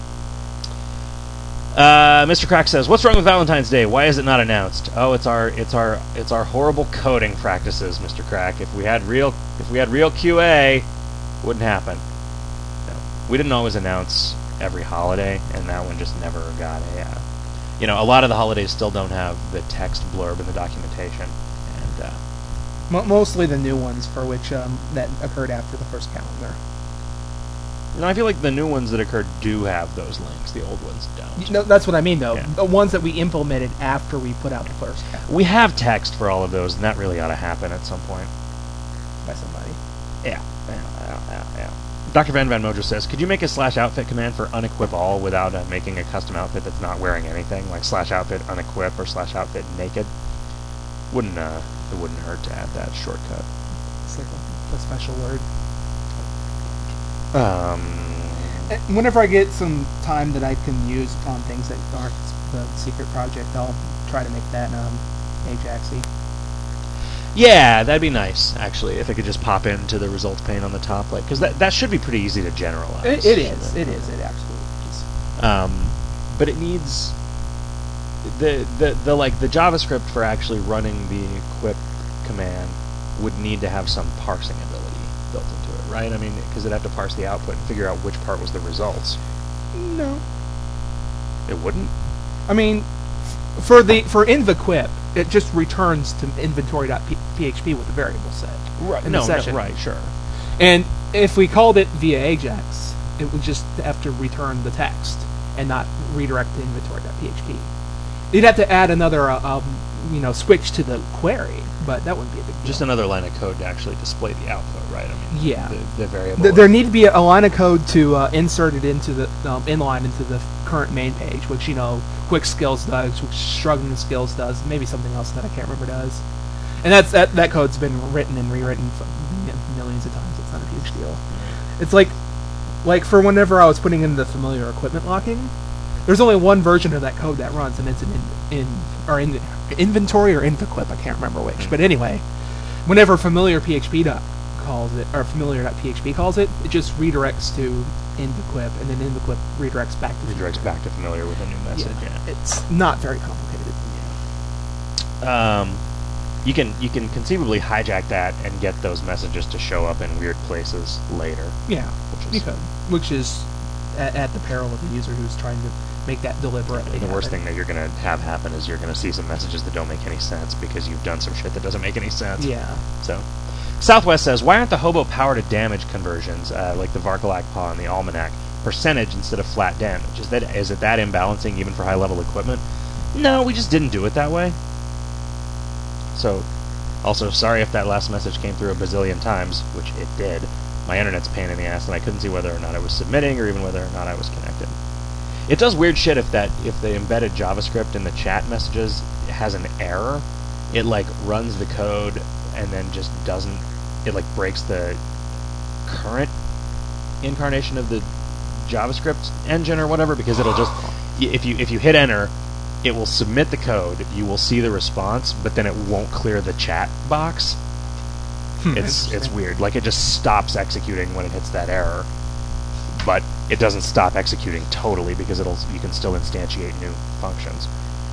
Uh, Mister Crack says, "What's wrong with Valentine's Day? Why is it not announced?" Oh, it's our it's our it's our horrible coding practices, Mister Crack. If we had real if we had real Q A, it wouldn't happen. No, we didn't always announce every holiday, and that one just never got a. Uh, you know, a lot of the holidays still don't have the text blurb in the documentation, and uh, Mo mostly the new ones for which um, that occurred after the first calendar. you know, I feel like the new ones that occurred do have those links. The old ones don't. No, that's what I mean, though. Yeah. The ones that we implemented after we put out the first calendar We have text for all of those, and that really ought to happen at some point. by somebody. Yeah, yeah, yeah, yeah, yeah. Doctor Van Van Mojo says, "Could you make a slash outfit command for unequip all without uh, making a custom outfit that's not wearing anything, like slash outfit unequip or slash outfit naked?" Wouldn't uh, it wouldn't hurt to add that shortcut. It's like a a special word. Um, Uh, Whenever I get some time that I can use on things that aren't the secret project, I'll try to make that um, Ajaxy. yeah, that'd be nice, actually, if it could just pop into the results pane on the top, like, because that, that should be pretty easy to generalize. It, it is. It is. It absolutely is. Um, but it needs the, the the like the JavaScript for actually running the equip command would need to have some parsing ability built into it, right? I mean, because it'd have to parse the output and figure out which part was the results. No. It wouldn't. I mean, f- for the for InvEquip, it just returns to inventory.php with a variable set. Right. In No, the no, session. right. Sure. And if we called it via Ajax, it would just have to return the text and not redirect to inventory.php. You'd have to add another, uh, um, you know, switch to the query, but that wouldn't be a big deal. Just another line of code to actually display the output, right? I mean, Yeah. The, the variable. Th- there need to be a, a line of code to uh, insert it into the um, inline into the current main page, which you know Quick Skills does, which Struggling Skills does, maybe something else that I can't remember does. And that's that that code's been written and rewritten for m- millions of times. It's not a huge deal. It's like like for whenever I was putting in the familiar equipment locking, there's only one version of that code that runs, and it's in in, in or in inventory or InvEquip. I can't remember which, but anyway, whenever familiar P H P dot calls it or familiar.php calls it, it just redirects to InvEquip, and then InvEquip redirects back to redirects back to familiar with a new message. Yeah. Yeah. It's not very complicated. Um, you can you can conceivably hijack that and get those messages to show up in weird places later. Yeah, Which is you could, which is at, at the peril of the user who's trying to make that deliberately. The worst happen. thing that you're going to have happen is you're going to see some messages that don't make any sense because you've done some shit that doesn't make any sense. Yeah. So, Southwest says, why aren't the hobo power to damage conversions, uh, like the Varkalak Paw and the Almanac, percentage instead of flat damage? Is that is it that imbalancing even for high-level equipment? No, we just didn't do it that way. So, also, sorry if that last message came through a bazillion times, which it did. My internet's a pain in the ass, and I couldn't see whether or not I was submitting or even whether or not I was connected. It does weird shit if that if the embedded JavaScript in the chat messages has an error. It like runs the code and then just doesn't. It like breaks the current incarnation of the JavaScript engine or whatever, because it'll just y- if you if you hit enter, it will submit the code. You will see the response, but then it won't clear the chat box. Hmm, it's it's interesting. weird. Like it just stops executing when it hits that error, but it doesn't stop executing totally because it'll you can still instantiate new functions.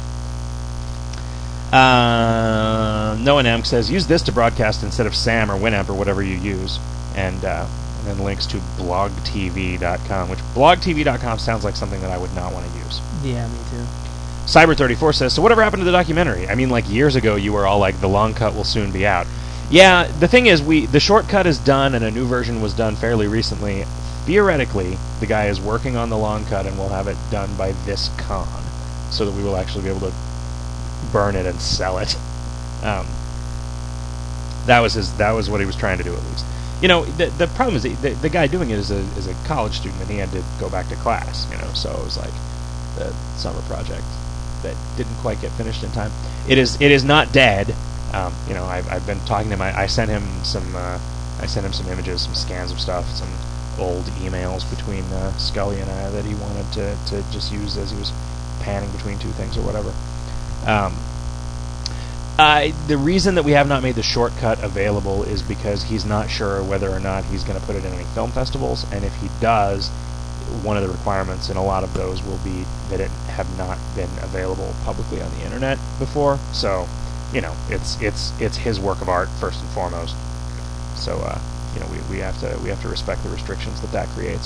Uh, Noah Namk says use this to broadcast instead of SAM or Winamp or whatever you use, and, uh, and then links to blog T V dot com, which blog T V dot com sounds like something that I would not want to use. Yeah, me too. Cyber thirty-four says, so whatever happened to the documentary? I mean, like years ago, you were all like, the long cut will soon be out. Yeah, the thing is, we the shortcut is done, and a new version was done fairly recently. Theoretically, the guy is working on the long cut, and we'll have it done by this con, so that we will actually be able to burn it and sell it. Um, that was his. That was what he was trying to do, at least. You know, the the problem is the, the, the guy doing it is a is a college student, and he had to go back to class. You know, so it was like the summer project that didn't quite get finished in time. It is it is not dead. Um, you know, I've I've been talking to him. I, I sent him some uh, I sent him some images, some scans of stuff, some old emails between uh, Scully and I that he wanted to to just use as he was panning between two things or whatever. Um, I, the reason that we have not made the shortcut available is because he's not sure whether or not he's going to put it in any film festivals, and if he does, one of the requirements in a lot of those will be that it have not been available publicly on the internet before. So, you know, it's it's it's his work of art first and foremost. So, uh, you know, we, we have to we have to respect the restrictions that that creates.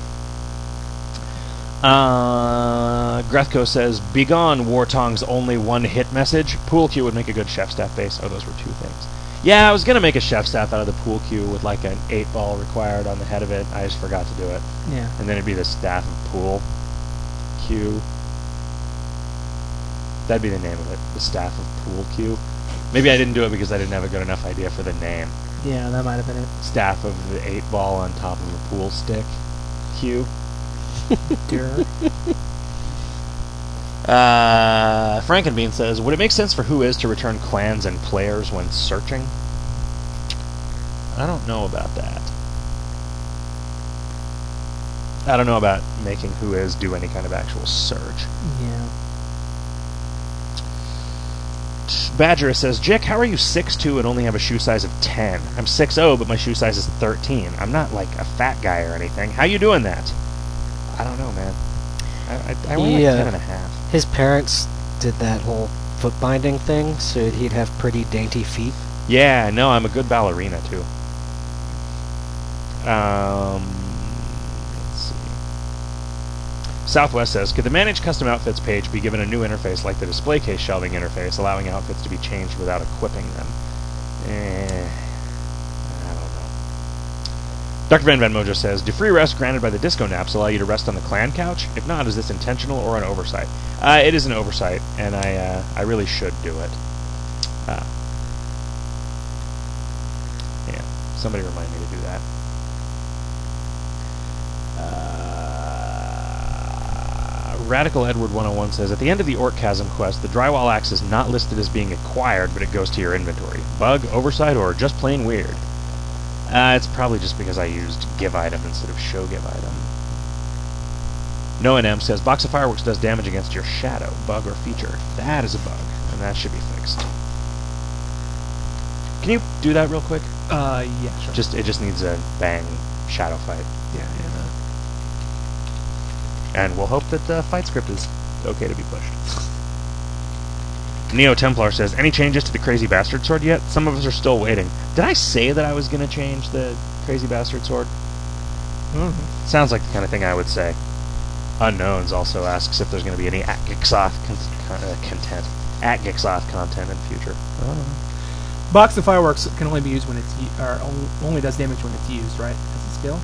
Uh, Grethko says, "Begone, Wartong's only one-hit message. Pool cue would make a good chef staff base." Oh, those were two things. Yeah, I was gonna make a chef staff out of the pool cue with like an eight ball required on the head of it. I just forgot to do it. Yeah. And then it'd be the staff of pool cue. That'd be the name of it. The staff of pool cue. Maybe I didn't do it because I didn't have a good enough idea for the name. Yeah, that might have been it. Staff of the eight ball on top of a pool stick cue. Dear. Uh, Frankenbean says, would it make sense for Whois to return clans and players when searching? I don't know about that. I don't know about making Who Is do any kind of actual search. Yeah. Badger says, Jick, how are you six two and only have a shoe size of ten? I'm six oh, but my shoe size is thirteen. I'm not like a fat guy or anything. How you doing that? I don't know, man. I, I, I weigh He, like uh, ten and a half. His parents did that whole foot binding thing, so he'd have pretty dainty feet. Yeah, no, I'm a good ballerina, too. Um, let's see. Southwest says, could the Manage Custom Outfits page be given a new interface like the display case shelving interface, allowing outfits to be changed without equipping them? Eh, I don't know. Doctor Van Van Mojo says, do free rest granted by the disco naps allow you to rest on the clan couch? If not, is this intentional or an oversight? Uh, it is an oversight, and I uh, I really should do it. Uh, yeah, somebody remind me to do that. Uh, Radical Edward one oh one says, at the end of the Orcasm quest, the drywall axe is not listed as being acquired, but it goes to your inventory. Bug, oversight, or just plain weird? Uh, it's probably just because I used give item instead of show give item. Noah M says, box of fireworks does damage against your shadow, bug or feature. That is a bug, and that should be fixed. Can you do that real quick? Uh, yeah, sure. Just It just needs a bang shadow fight. yeah, yeah. And we'll hope that the fight script is okay to be pushed. Neo Templar says, any changes to the Crazy Bastard Sword yet? Some of us are still waiting. Did I say that I was going to change the Crazy Bastard Sword? Mm-hmm. Sounds like the kind of thing I would say. Unknowns also asks if there's going to be any at Gixoth con- con- uh, content. At Gixoth content in the future. I don't know. Box of fireworks can only be used when it's u- or only, only does damage when it's used, right? As a skill.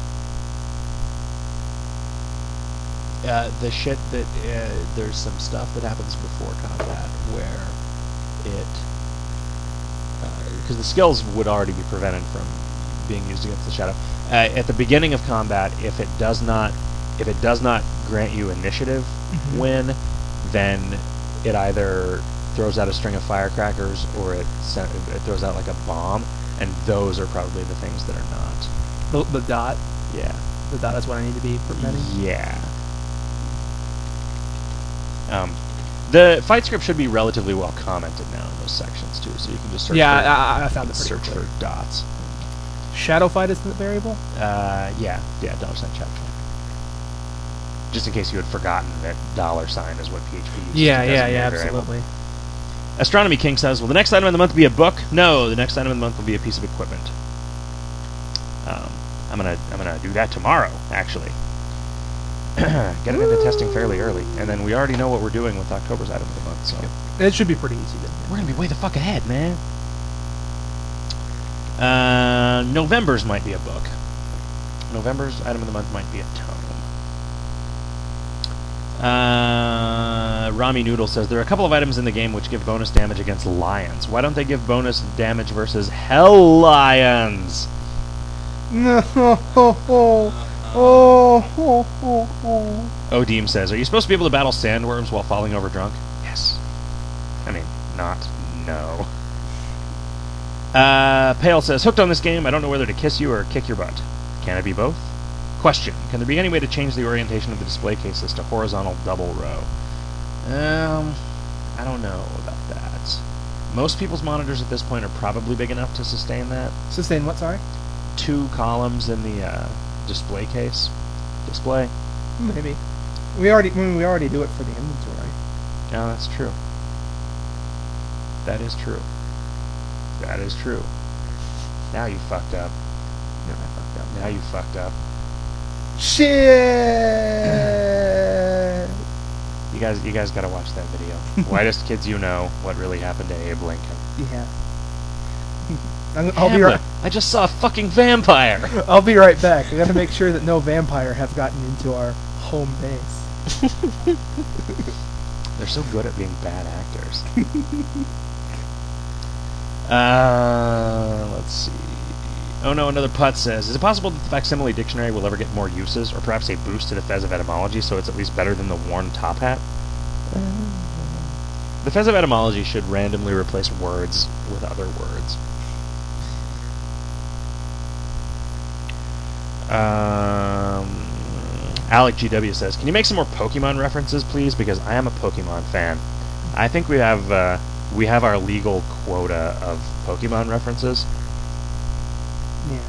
Uh, the shit that uh, there's some stuff that happens before combat where it Because uh, the skills would already be prevented from being used against the shadow. Uh, at the beginning of combat, if it does not, if it does not grant you initiative Mhm. win, then it either throws out a string of firecrackers or it sen- it throws out like a bomb, and those are probably the things that are not. The, the dot. Yeah. The dot is what I need to be preventing. Yeah. Um, the fight script should be relatively well commented now in those sections too, so you can just search. Yeah, for, I, I found it pretty search clear. for dots. Shadow fight is the variable. Uh, yeah, yeah, dollar sign chat. Just in case you had forgotten that dollar sign is what P H P uses. Yeah, to yeah, designate yeah, a variable. absolutely. Astronomy King says, will the next item of the month be a book? No, the next item of the month will be a piece of equipment. Um, I'm gonna I'm gonna do that tomorrow, actually. Get it into testing fairly early, and then we already know what we're doing with October's item of the month, so It should be pretty easy then. we're gonna be way the fuck ahead, man. Uh, November's might be a book. November's item of the month might be a tome. Uh, Rami Noodle says, there are a couple of items in the game which give bonus damage against lions. Why don't they give bonus damage versus hell lions? No. Oh, oh, oh, oh, oh. Odeem says, are you supposed to be able to battle sandworms while falling over drunk? Yes. I mean, not no. Uh, Pale says, hooked on this game, I don't know whether to kiss you or kick your butt. Can it be both? Question, can there be any way to change the orientation of the display cases to horizontal double row? Um, I don't know about that. Most people's monitors at this point are probably big enough to sustain that. Sustain what? Sorry. Two columns in the uh, display case. Display. Maybe. We already when we already do it for the inventory. Yeah, that's true. That is true. That is true. Now you fucked up. No, I fucked up. Now you fucked up. Shit. You guys, you guys gotta watch that video. Whitest kids you know. What really happened to Abe Lincoln? Yeah. I'm, I'll be right. I just saw a fucking vampire. I'll be right back. I gotta make sure that no vampire have gotten into our home base. They're so good at being bad actors. uh, let's see. Oh no, another putt says, is it possible that the facsimile dictionary will ever get more uses, or perhaps a boost to the Fez of etymology so it's at least better than the worn top hat? Uh, the Fez of etymology should randomly replace words with other words. Um, Alec G W says, "Can you make some more Pokemon references, please? Because I am a Pokemon fan. I think we have uh, we have our legal quota of Pokemon references." Yeah.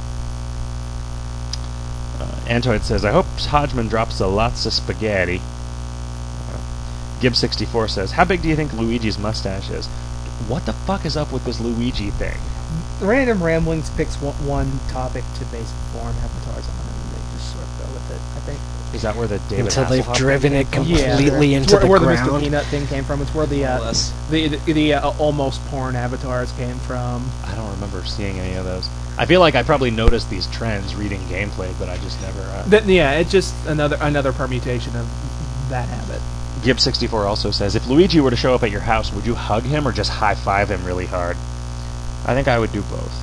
Uh, Antoid says, "I hope Hodgman drops a lots of spaghetti." Uh, Gibb sixty-four says, "How big do you think Luigi's mustache is?" What the fuck is up with this Luigi thing? Random Ramblings picks one, one topic to base form avatars on, and they just sort of go with it, I think. Is that where the David Until they've Hasselhoff driven thing it came from? completely yeah, into where, the where ground. the Mister Peanut thing came from. It's where the uh, More or less. the the, the uh, almost porn avatars came from. I don't remember seeing any of those. I feel like I probably noticed these trends reading gameplay, but I just never... Uh... That, yeah, it's just another another permutation of that habit. Gibb sixty-four also says, "If Luigi were to show up at your house, would you hug him or just high-five him really hard?" I think I would do both.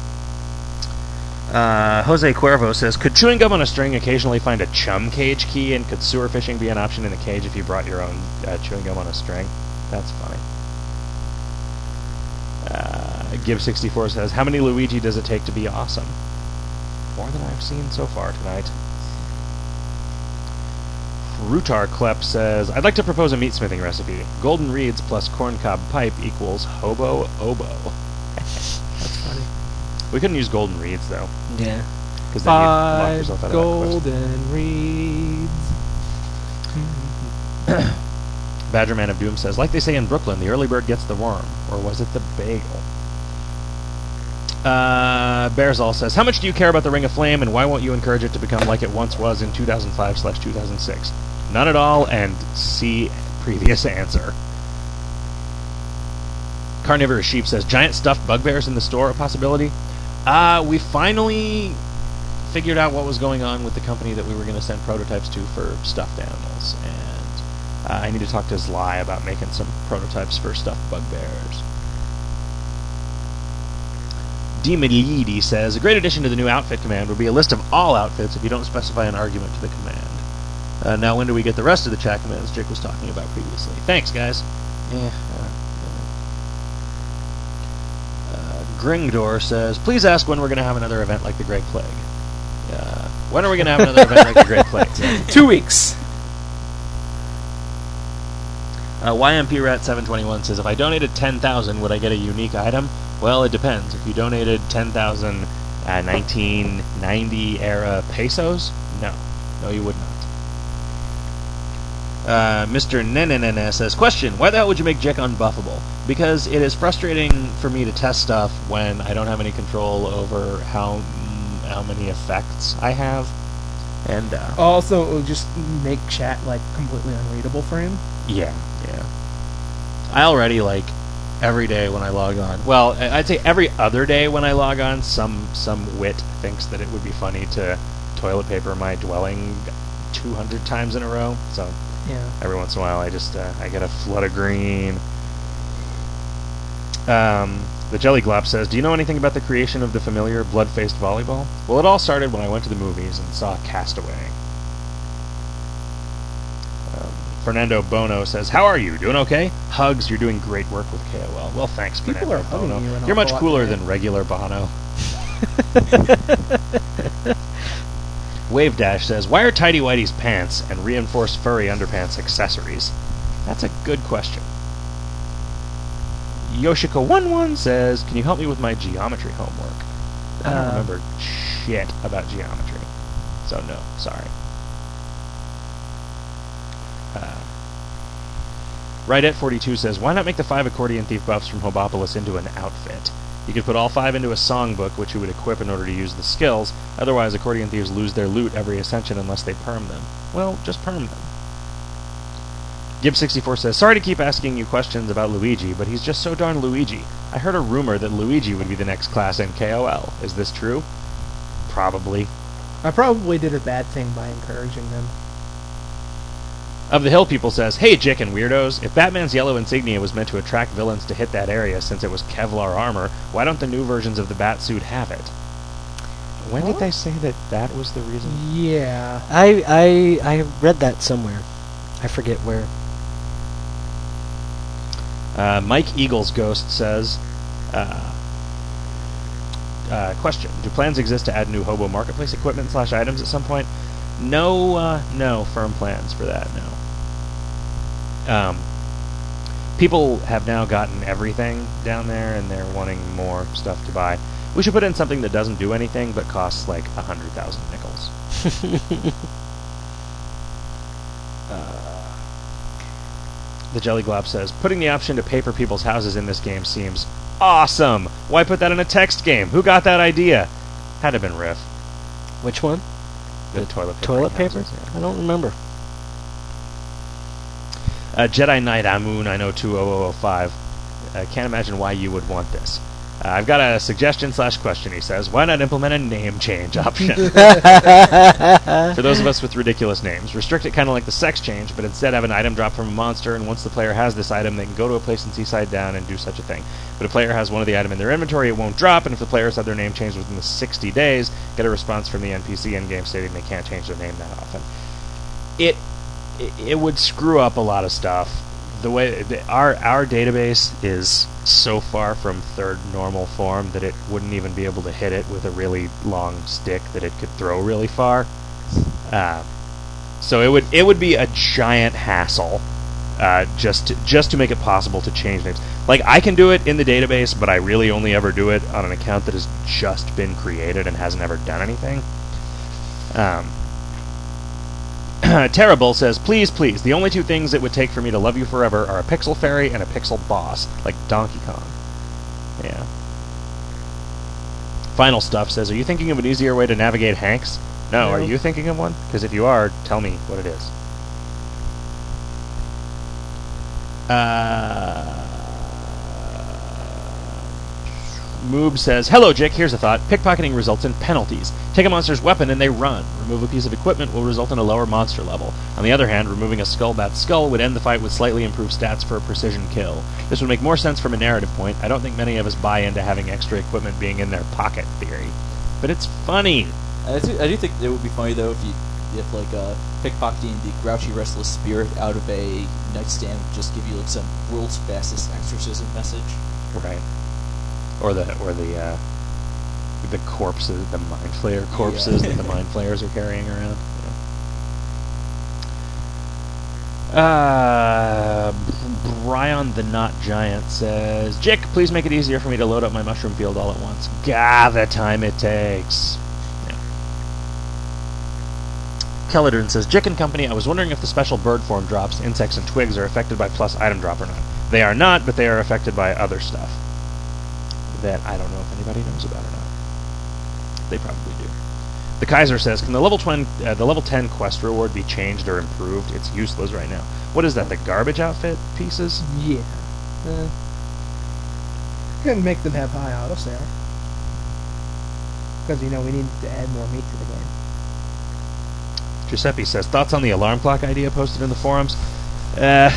Uh, Jose Cuervo says, "Could chewing gum on a string occasionally find a chum cage key, and could sewer fishing be an option in a cage if you brought your own uh, chewing gum on a string?" That's funny. Uh, Gibb sixty-four says, "How many Luigi does it take to be awesome?" More than I've seen so far tonight. Rutar Klepp says, "I'd like to propose a meatsmithing recipe. Golden reeds plus corncob pipe equals hobo oboe." That's funny. We couldn't use golden reeds, though, Yeah. because then you'd lock Five yourself out of that quest. golden reeds. Badgerman of Doom says, "Like they say in Brooklyn, the early bird gets the worm." Or was it the bagel? Uh, Bearzall says, "How much do you care about the Ring of Flame, and why won't you encourage it to become like it once was in two thousand five slash two thousand six? None at all, and see previous answer." Carnivorous Sheep says, "Giant stuffed bugbears in the store a possibility?" Uh, we finally figured out what was going on with the company that we were going to send prototypes to for stuffed animals, and uh, I need to talk to Zly about making some prototypes for stuffed bugbears. Demilidi says, "A great addition to the new outfit command would be a list of all outfits if you don't specify an argument to the command." Uh, now, when do we get the rest of the chat commands Jake was talking about previously? Thanks, guys. Yeah. Uh, uh, Gringdor says, "Please ask when we're going to have another event like the Great Plague." Uh, when are we going to have another event like the Great Plague? Two weeks. Uh, Y M P Rat seven twenty-one says, "If I donated ten thousand, would I get a unique item?" Well, it depends. If you donated ten thousand uh, nineteen ninety era pesos, no. No, you would not. Uh, Mister Nenenene says, "Question, why the hell would you make Jek unbuffable? Because it is frustrating for me to test stuff when I don't have any control over how mm, how many effects I have. And, uh... Also, it would just make chat, like, completely unreadable for him. Yeah, yeah. I already, like, every day when I log on... Well, I- I'd say every other day when I log on, some some wit thinks that it would be funny to toilet paper my dwelling two hundred times in a row, so... Yeah. Every once in a while, I just uh, I get a flood of green. Um, the Jelly Glop says, "Do you know anything about the creation of the familiar blood-faced volleyball?" Well, it all started when I went to the movies and saw Castaway. Um, Fernando Bono says, "How are you? Doing okay? Hugs. You're doing great work with K O L." Well, thanks, People Fernando are hugging Bono. you an You're much awful lot cooler today. than regular Bono. Wave Dash says, "Why are Tidy Whitey's pants and reinforced furry underpants accessories?" That's a good question. Yoshika one one says, "Can you help me with my geometry homework?" I don't Uh, remember shit about geometry. So no, sorry. Uh, Right at forty-two says, "Why not make the five accordion thief buffs from Hobopolis into an outfit? You could put all five into a songbook, which you would equip in order to use the skills. Otherwise, accordion thieves lose their loot every ascension unless they perm them." Well, just perm them. Gibb sixty-four says, "Sorry to keep asking you questions about Luigi, but he's just so darn Luigi. I heard a rumor that Luigi would be the next class in K O L. Is this true?" Probably. I probably did a bad thing by encouraging them. Of the Hill People says, "Hey, Jick and Weirdos, if Batman's yellow insignia was meant to attract villains to hit that area since it was Kevlar armor, why don't the new versions of the Batsuit have it?" When did Huh? they say that that was the reason? Yeah. I I I read that somewhere. I forget where. Uh, Mike Eagles Ghost says, uh, Uh, question: do plans exist to add new Hobo Marketplace equipment slash items at some point? No, uh, no firm plans for that. No. Um, people have now gotten everything down there, and they're wanting more stuff to buy. We should put in something that doesn't do anything but costs like a hundred thousand nickels. uh, the Jelly Glob says, putting the option to pay for people's houses in this game seems awesome. Why put that in a text game? Who got that idea? Had to have been Riff. Which one? The, the toilet paper. Toilet paper? Houses, yeah. I don't remember. Uh, Jedi Knight Amun nine oh two oh oh oh five. I can't imagine why you would want this. Uh, I've got a suggestion slash question, he says. Why not implement a name change option? For those of us with ridiculous names. Restrict it kind of like the sex change, but instead have an item drop from a monster, and once the player has this item, they can go to a place in Seaside Down and do such a thing. But if a player has one of the item in their inventory, it won't drop, and if the players have their name changed within the sixty days, get a response from the N P C in-game stating they can't change their name that often. It, it, it would screw up a lot of stuff. The way the, our our database is so far from third normal form that it wouldn't even be able to hit it with a really long stick that it could throw really far. Uh, so it would it would be a giant hassle uh, just to, just to make it possible to change names. Like, I can do it in the database, but I really only ever do it on an account that has just been created and hasn't ever done anything. Um, Terrible says, please, please, the only two things it would take for me to love you forever are a pixel fairy and a pixel boss, like Donkey Kong. Yeah. Final Stuff says, are you thinking of an easier way to navigate Hanks? No, No. Are you thinking of one? Because if you are, tell me what it is. Uh... Moob says, hello, Jick, here's a thought. Pickpocketing results in penalties. Take a monster's weapon and they run. Remove a piece of equipment will result in a lower monster level. On the other hand, removing a Skullbat's skull would end the fight with slightly improved stats for a precision kill. This would make more sense from a narrative point. I don't think many of us buy into having extra equipment being in their pocket theory. But it's funny. I do, I do think it would be funny, though, if you if like uh, pickpocketing the grouchy restless spirit out of a nightstand would just give you like some world's fastest exorcism message. Right. Or the or the uh, the corpses, the mind flayer corpses Yeah. that the mind flayers are carrying around. Yeah. Uh, Brian the Not Giant says, Jick, please make it easier for me to load up my mushroom field all at once. Gah, the time it takes. Yeah. Kelladrin says, Jick and Company, I was wondering if the special bird form drops, insects and twigs are affected by plus item drop or not. They are not, but they are affected by other stuff that I don't know if anybody knows about or not. They probably do. The Kaiser says, can the level twen- uh, the level ten quest reward be changed or improved? It's useless right now. What is that, the garbage outfit pieces? Yeah. Uh, can make them have high auto sale. Because, you know, we need to add more meat to the game. Giuseppe says, thoughts on the alarm clock idea posted in the forums? Uh,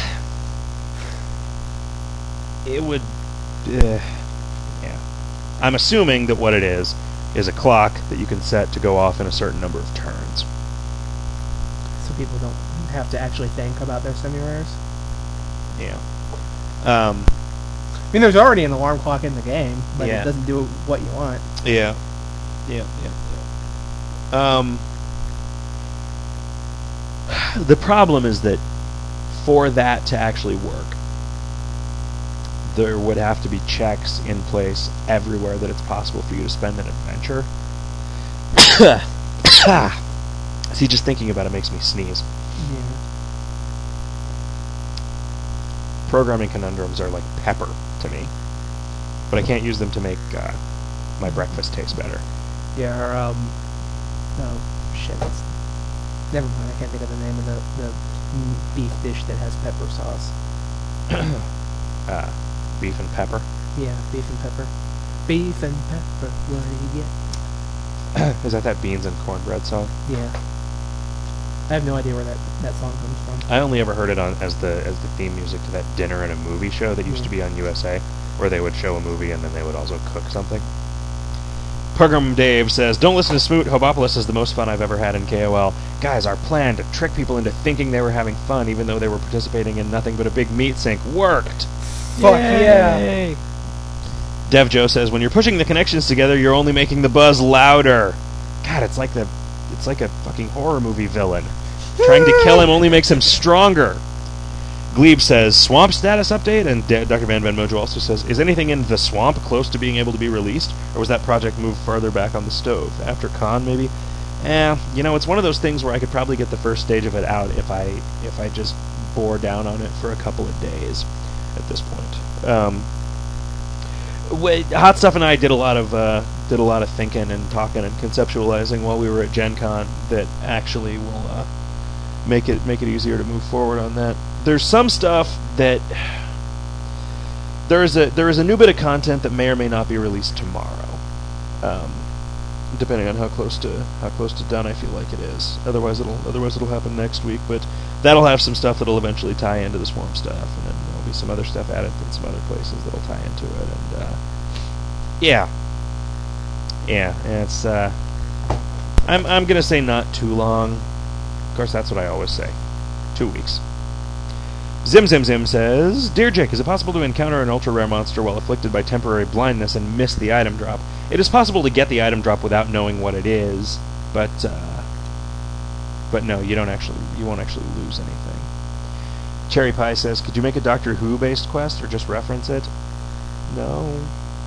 it would... Uh, I'm assuming that what it is is a clock that you can set to go off in a certain number of turns. So people don't have to actually think about their semi-rares. Yeah. Um, I mean, there's already an alarm clock in the game, but Yeah. it doesn't do what you want. yeah. Yeah, yeah, yeah. Um, the problem is that for that to actually work, there would have to be checks in place everywhere that it's possible for you to spend an adventure. See, just thinking about it makes me sneeze. Yeah. Programming conundrums are like pepper to me, but I can't use them to make uh, my breakfast taste better. Yeah, or, um... Oh, shit. It's, never mind, I can't think of the name of the, the mm, beef dish that has pepper sauce. uh, beef and pepper. Yeah, beef and pepper. Beef and pepper, what do you get? Is that that beans and cornbread song? Yeah. I have no idea where that, that song comes from. I only ever heard it on as the as the theme music to that dinner and a movie show that used Yeah. to be on U S A, where they would show a movie and then they would also cook something. Program Dave says, don't listen to Smoot. Hobopolis is the most fun I've ever had in K O L. Guys, our plan to trick people into thinking they were having fun even though they were participating in nothing but a big meat sink worked. Fuck yeah. Dev Joe says, when you're pushing the connections together, you're only making the buzz louder. God, it's like the, it's like a fucking horror movie villain. Trying to kill him only makes him stronger. Glebe says, swamp status update, and D- Doctor Van Van Mojo also says, is anything in the swamp close to being able to be released, or was that project moved farther back on the stove? After Con, maybe? Eh, you know, it's one of those things where I could probably get the first stage of it out if I if I just bore down on it for a couple of days at this point. Um, wait, Hot Stuff and I did a lot of uh, did a lot of thinking and talking and conceptualizing while we were at Gen Con that actually will uh, make it make it easier to move forward on that. There's some stuff that there is a there is a new bit of content that may or may not be released tomorrow, um, depending on how close to how close to done I feel like it is. Otherwise, it'll otherwise it'll happen next week. But that'll have some stuff that'll eventually tie into the Swamp stuff, and then there'll be some other stuff added in some other places that'll tie into it. And uh, yeah, yeah, it's. Uh, I'm I'm gonna say not too long. Of course, that's what I always say. Two weeks. Zim Zim Zim says, Dear Jake, is it possible to encounter an ultra-rare monster while afflicted by temporary blindness and miss the item drop? It is possible to get the item drop without knowing what it is, but uh, but no, you don't actually you won't actually lose anything. Cherry Pie says, could you make a Doctor Who-based quest or just reference it? No.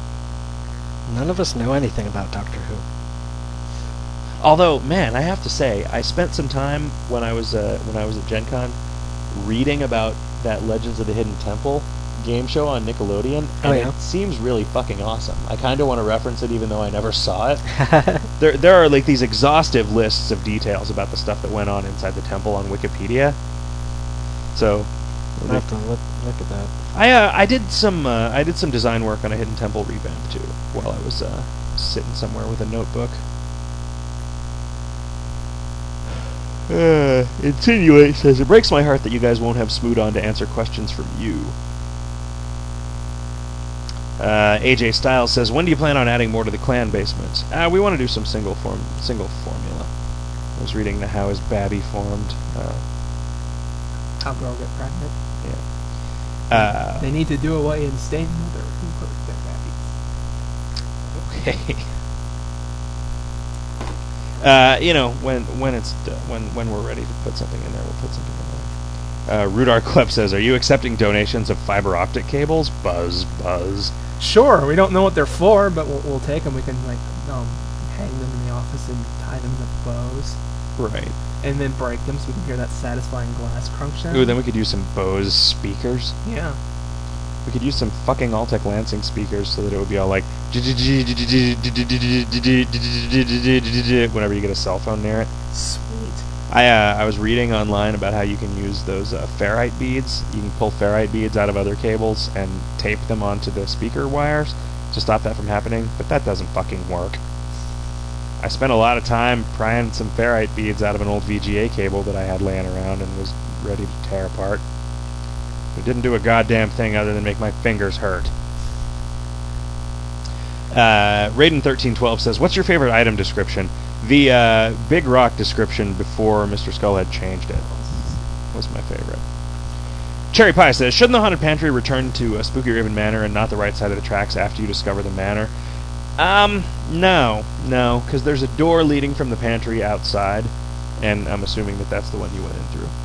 None of us know anything about Doctor Who. Although, man, I have to say, I spent some time when I was uh, when I was at Gen Con reading about that Legends of the Hidden Temple game show on Nickelodeon, and oh, yeah? it seems really fucking awesome. I kind of want to reference it even though I never saw it. there there are like these exhaustive lists of details about the stuff that went on inside the temple on Wikipedia. So I'll have to look, look at that. I uh, I did some uh, I did some design work on a Hidden Temple revamp too while I was uh, sitting somewhere with a notebook. Uh, Insinuate says, it breaks my heart that you guys won't have Smoot on to answer questions from you. Uh, A J Styles says, when do you plan on adding more to the clan basement? Uh, we want to do some single form, single formula. I was reading the How is Babby Formed. Uh, How girl get pregnant. yeah. Uh, They need to do away and stain mother who hurt their babies. okay. Uh, you know, when when it's uh, when when we're ready to put something in there, we'll put something in there. Uh, Rudar Klepp says, "Are you accepting donations of fiber optic cables?" Buzz, buzz. Sure, we don't know what they're for, but we'll, we'll take them. We can like um, hang them in the office and tie them with bows, Right. and then break them so we can hear that satisfying glass crunch sound. Ooh, then we could use some Bose speakers. Yeah. We could use some fucking Altec Lansing speakers so that it would be all like whenever you get a cell phone near it. Sweet. I uh, I was reading online about how you can use those uh, ferrite beads. You can pull ferrite beads out of other cables and tape them onto the speaker wires to stop that from happening, but that doesn't fucking work. I spent a lot of time prying some ferrite beads out of an old V G A cable that I had laying around and was ready to tear apart. It didn't do a goddamn thing other than make my fingers hurt. Uh, Raiden thirteen twelve says, what's your favorite item description? The uh, Big Rock description before Mister Skullhead changed it was my favorite. Cherry Pie says, shouldn't the Haunted Pantry return to uh, Spooky Raven Manor and not the right side of the tracks after you discover the manor? Um, no. No, because there's a door leading from the pantry outside, and I'm assuming that that's the one you went in through.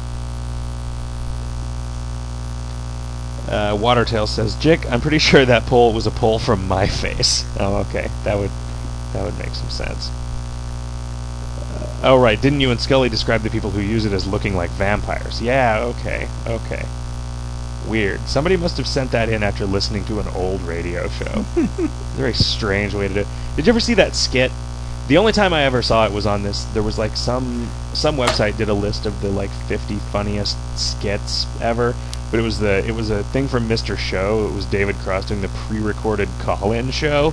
Uh, Watertail says, Jick, I'm pretty sure that pull was a pull from my face. Oh, okay. That would that would make some sense. Uh, oh, right. Didn't you and Scully describe the people who use it as looking like vampires? Yeah, okay. Okay. Weird. Somebody must have sent that in after listening to an old radio show. Very strange way to do it. Did you ever see that skit? The only time I ever saw it was on this. There was like some some website did a list of the like fifty funniest skits ever. But it was the it was a thing from Mister Show. It was David Cross doing the pre-recorded call-in show.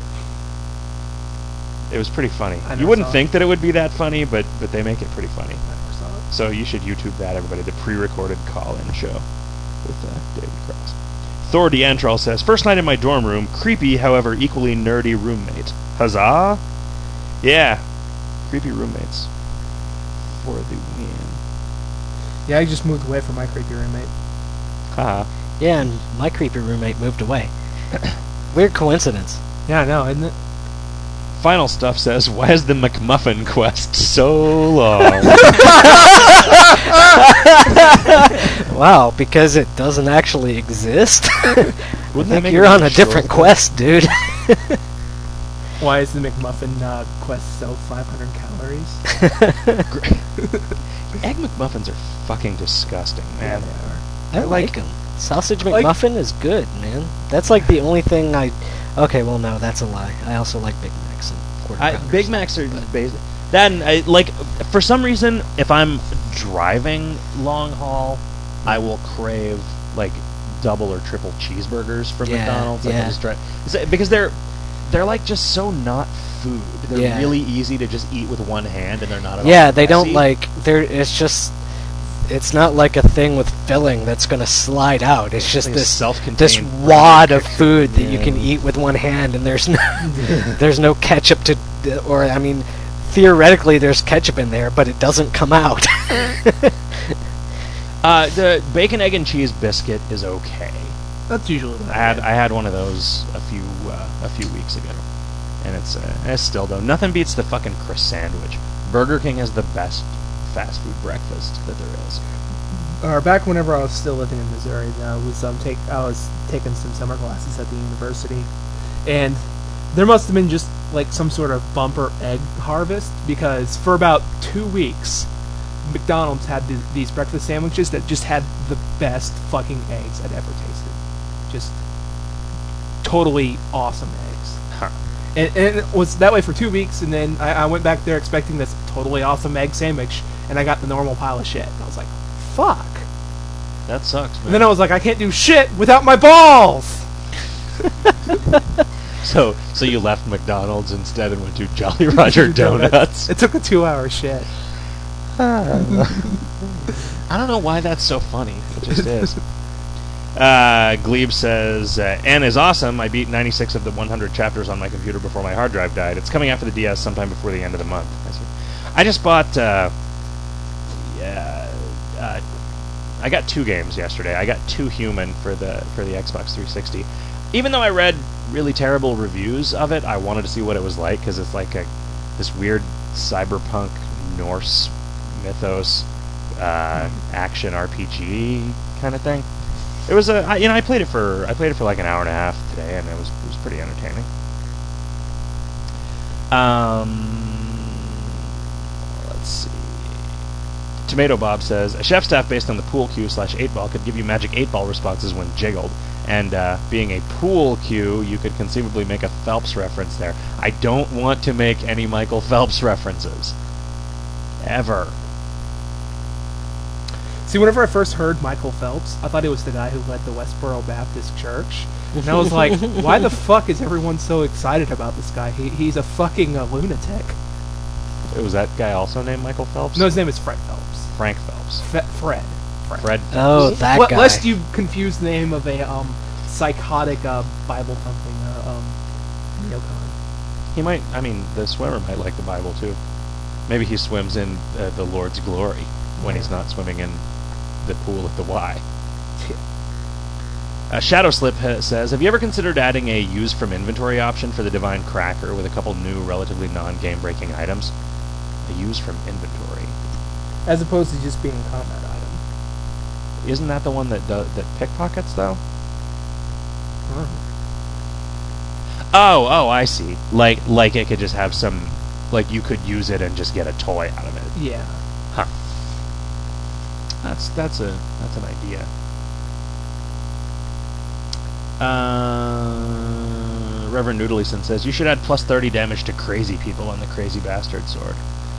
It was pretty funny. I You never wouldn't saw think it. that it would be that funny, but but they make it pretty funny. I never saw it. So you should YouTube that, everybody. The pre-recorded call-in show with uh, David Cross. Thor D'Antral says, first night in my dorm room, creepy, however equally nerdy roommate. Huzzah! Yeah, creepy roommates for the win. Yeah, I just moved away from my creepy roommate. Haha. Yeah, and my creepy roommate moved away. Weird coincidence. Yeah, I know, isn't it? Final Stuff says, why is the McMuffin quest so long? Wow, because it doesn't actually exist? I Wouldn't that think make you're it on more a different short? quest, dude. Why is the McMuffin uh, quest so five hundred calories? Egg McMuffins are fucking disgusting, man. Yeah, they are. I like- like them. Sausage Like- McMuffin is good, man. That's like the only thing I... Okay, well, no, that's a lie. I also like Big Macs and quarter I, pounders. Big Macs are just basic. That and I, like for some reason, if I'm driving long haul, I will crave like double or triple cheeseburgers from Yeah, McDonald's. Like, yeah. I'll just try, it's- because they're they're like just so not food. They're Yeah. really easy to just eat with one hand, and they're not. At Yeah, all they don't messy. like... They're, it's just... It's not like a thing with filling that's going to slide out. It's just Like a this self-contained this burger wad of kick. food that you Yeah. can eat with one hand, and there's no there's no ketchup to, or I mean, theoretically there's ketchup in there, but it doesn't come out. Uh, the bacon, egg, and cheese biscuit is okay. That's usually what I had I had one of those a few uh, a few weeks ago, and it's uh, it's still though nothing beats the fucking Chris sandwich. Burger King has the best fast food breakfast that there is. Or back whenever I was still living in Missouri, I was um take I was taking some summer classes at the university, and there must have been just like some sort of bumper egg harvest, because for about two weeks, McDonald's had th- these breakfast sandwiches that just had the best fucking eggs I'd ever tasted. Just totally awesome eggs. Huh. And, and it was that way for two weeks, and then I, I went back there expecting this totally awesome egg sandwich, and I got the normal pile of shit. And I was like, fuck. That sucks, man. And then I was like, I can't do shit without my balls! so so you left McDonald's instead and went to Jolly Roger Donuts. It took a two hour shit. I don't know why that's so funny. It just is. Uh, Glebe says, uh, N is awesome. I beat ninety-six of the one hundred chapters on my computer before my hard drive died. It's coming out for the D S sometime before the end of the month. I see. I just bought, uh, yeah, uh, I got two games yesterday. I got Two Human for the for the Xbox three sixty. Even though I read really terrible reviews of it, I wanted to see what it was like, because it's like a this weird cyberpunk Norse mythos uh, action R P G kind of thing. It was a, I, you know, I played it for, I played it for like an hour and a half today, and it was, it was pretty entertaining. Um, let's see. Tomato Bob says, a chef staff based on the pool cue slash eight ball could give you magic eight ball responses when jiggled, and uh, being a pool cue, you could conceivably make a Phelps reference there. I don't want to make any Michael Phelps references. Ever. See, whenever I first heard Michael Phelps, I thought it was the guy who led the Westboro Baptist Church. And I was like, why the fuck is everyone so excited about this guy? He, he's a fucking uh, lunatic. Was that guy also named Michael Phelps? No, his name is Fred Phelps. Frank Phelps. Fe- Fred. Fred. Fred. Oh, that Well, guy. lest you confuse the name of a um, psychotic uh, Bible thumping uh, um, neocon. He might, I mean, the swimmer might like the Bible too. Maybe he swims in uh, the Lord's glory when he's not swimming in the pool at the Y. Uh, Shadowslip ha- says, have you ever considered adding a use from inventory option for the Divine Cracker with a couple new, relatively non-game breaking items? A use from inventory. As opposed to just being a combat item. Isn't that the one that do- that pickpockets though? Huh. Oh, oh, I see. Like, like it could just have some, like you could use it and just get a toy out of it. Yeah. Huh. That's that's a that's an idea. Uh, Reverend Noodleson says you should add plus thirty damage to crazy people on the Crazy Bastard sword.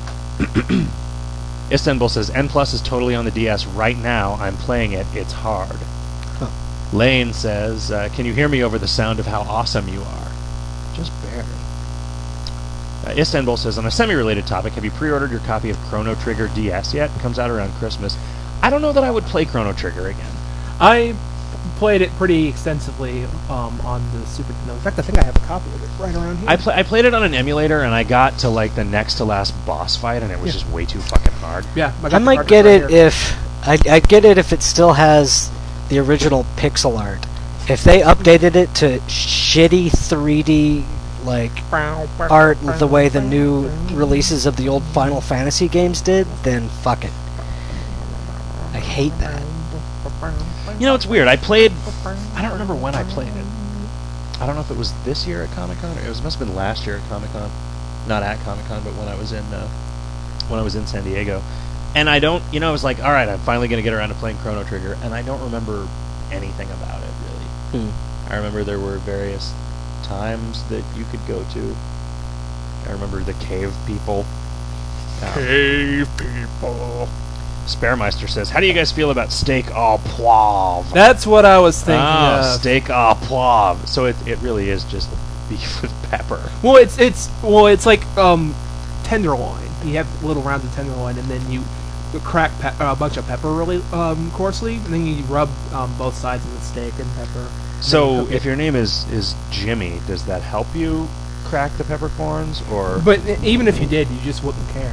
Istanbul says N plus is totally on the D S right now. I'm playing it. It's hard. Huh. Lane says, uh, can you hear me over the sound of how awesome you are? Just barely. Uh, Istanbul says, on a semi-related topic, have you pre-ordered your copy of Chrono Trigger D S yet? It comes out around Christmas. I don't know that I would play Chrono Trigger again. I played it pretty extensively um, on the Super Nintendo. In fact, I think I have a copy of it right around here. I, pl- I played it on an emulator, and I got to like the next to last boss fight, and it was Yeah. just way too fucking hard. yeah, got I the might cartridge get right it here. if I I get it if it still has the original pixel art. If they updated it to shitty three D like art the way the new releases of the old Final Fantasy games did, then fuck it. I hate that. You know, it's weird. I played... I don't remember when I played it. I don't know if it was this year at Comic-Con, or it was, must have been last year at Comic-Con. Not at Comic-Con, but when I was in uh, when I was in San Diego. And I don't... You know, I was like, alright, I'm finally going to get around to playing Chrono Trigger, and I don't remember anything about it, really. Hmm. I remember there were various times that you could go to. I remember the cave people. Um, cave people. Sparemeister says, how do you guys feel about steak au poivre? That's what I was thinking ah, of. steak au poivre. So it, it really is just beef with pepper. Well, it's it's well, it's like um, tenderloin. You have little rounds of tenderloin, and then you crack pe- uh, a bunch of pepper really um, coarsely, and then you rub um, both sides of the steak and pepper. So if your name is, is Jimmy, does that help you crack the peppercorns, or? But even if you did, you just wouldn't care.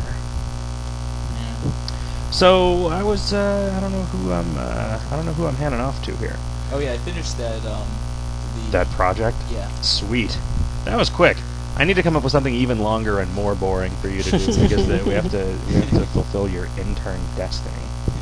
So I was uh, I don't know who I'm uh, I don't know who I'm handing off to here. Oh yeah, I finished that. Um, the That project? Yeah. Sweet. That was quick. I need to come up with something even longer and more boring for you to do because the, we have to we have to fulfill your intern destiny.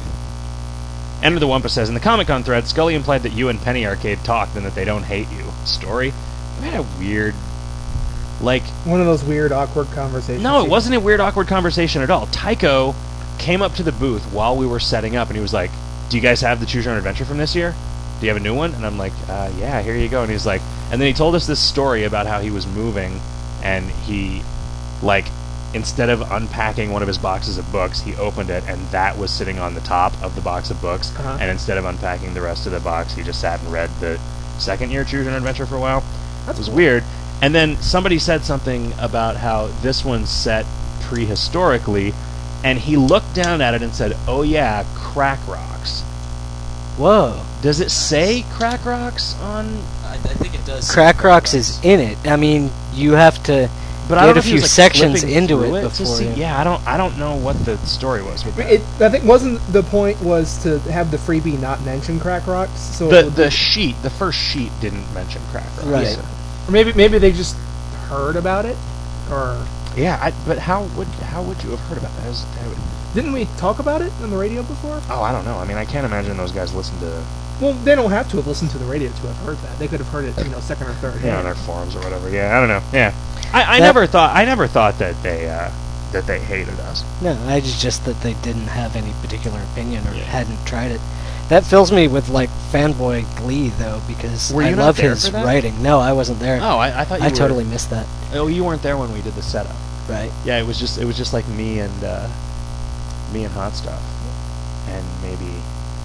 Enter the Wumpa says, in the Comic-Con thread, Scully implied that you and Penny Arcade talked and that they don't hate you. Story? We had a weird, like... One of those weird, awkward conversations. No, it wasn't a weird, awkward conversation at all. Tycho came up to the booth while we were setting up, and he was like, do you guys have the Choose Your Own Adventure from this year? Do you have a new one? And I'm like, uh, yeah, here you go. And he's like... And then he told us this story about how he was moving, and he, like... Instead of unpacking one of his boxes of books, he opened it, and that was sitting on the top of the box of books. Uh-huh. And instead of unpacking the rest of the box, he just sat and read the second year Choose Your Own Adventure for a while. That's it was cool. weird. And then somebody said something about how this one's set prehistorically, and he looked down at it and said, oh yeah, crack rocks. Whoa. Does it say crack rocks on... I, I think it does. Crack Rocks is in it. I mean, you have to... But Get I don't know a if he few was, like, sections flipping into through it to before see- you- Yeah, I don't, I don't know what the story was with that. It, I think wasn't the point was to have the freebie not mention Crack Rocks. So it the would the be- sheet, the first sheet didn't mention crack rocks. Right. or maybe maybe they just heard about it, or Yeah, I, but how would how would you have heard about that? That was- that would- didn't we talk about it on the radio before? oh, I don't know. I mean, I can't imagine those guys listen to Well, they don't have to have listened to the radio to have heard that. They could have heard it, you know, second or third. you know, on their forums or whatever. Yeah, I don't know. Yeah, I, I That- never thought I never thought that they uh, that they hated us. No, I just, just that they didn't have any particular opinion or Yeah. hadn't tried it. That fills me with, like, fanboy glee, though, because Were you I not love there his for that? writing. No, I wasn't there. Oh, I, I thought you I were, totally missed that. Oh, you weren't there when we did the setup. Right. Yeah, it was just it was just like me and uh, me and Hot Stuff, and maybe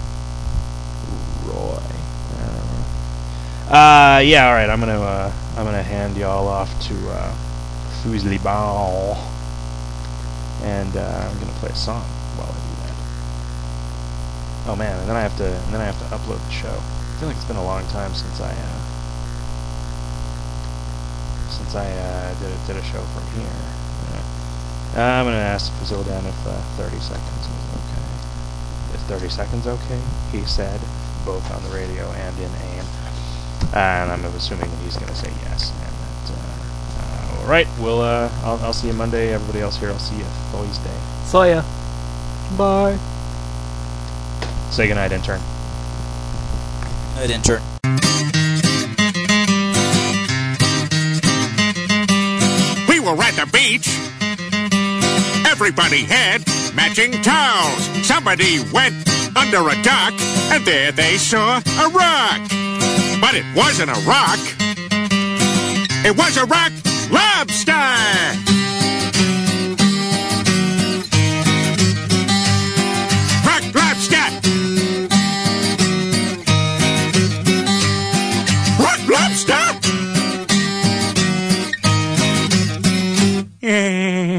Roy. I don't know. Uh, yeah, all right. I'm gonna uh, I'm gonna hand y'all off to uh, Fusely Ball, and uh, I'm gonna play a song while I do that. Oh man, and then I have to and then I have to upload the show. I feel like it's been a long time since I uh, since I uh, did a, did a show from here. Uh, I'm gonna ask Zoldan if uh, thirty seconds is okay. Is thirty seconds okay? He said, both on the radio and in AIM. And I'm assuming that he's gonna say yes. And that, uh, uh, all right, we'll uh, I'll, I'll see you Monday. Everybody else here, I'll see you Thursday. Saw ya. Bye. Say goodnight, intern. Good intern. We were at the beach. Everybody had matching towels. Somebody went under a dock, and there they saw a rock. But it wasn't a rock. It was a rock lobster.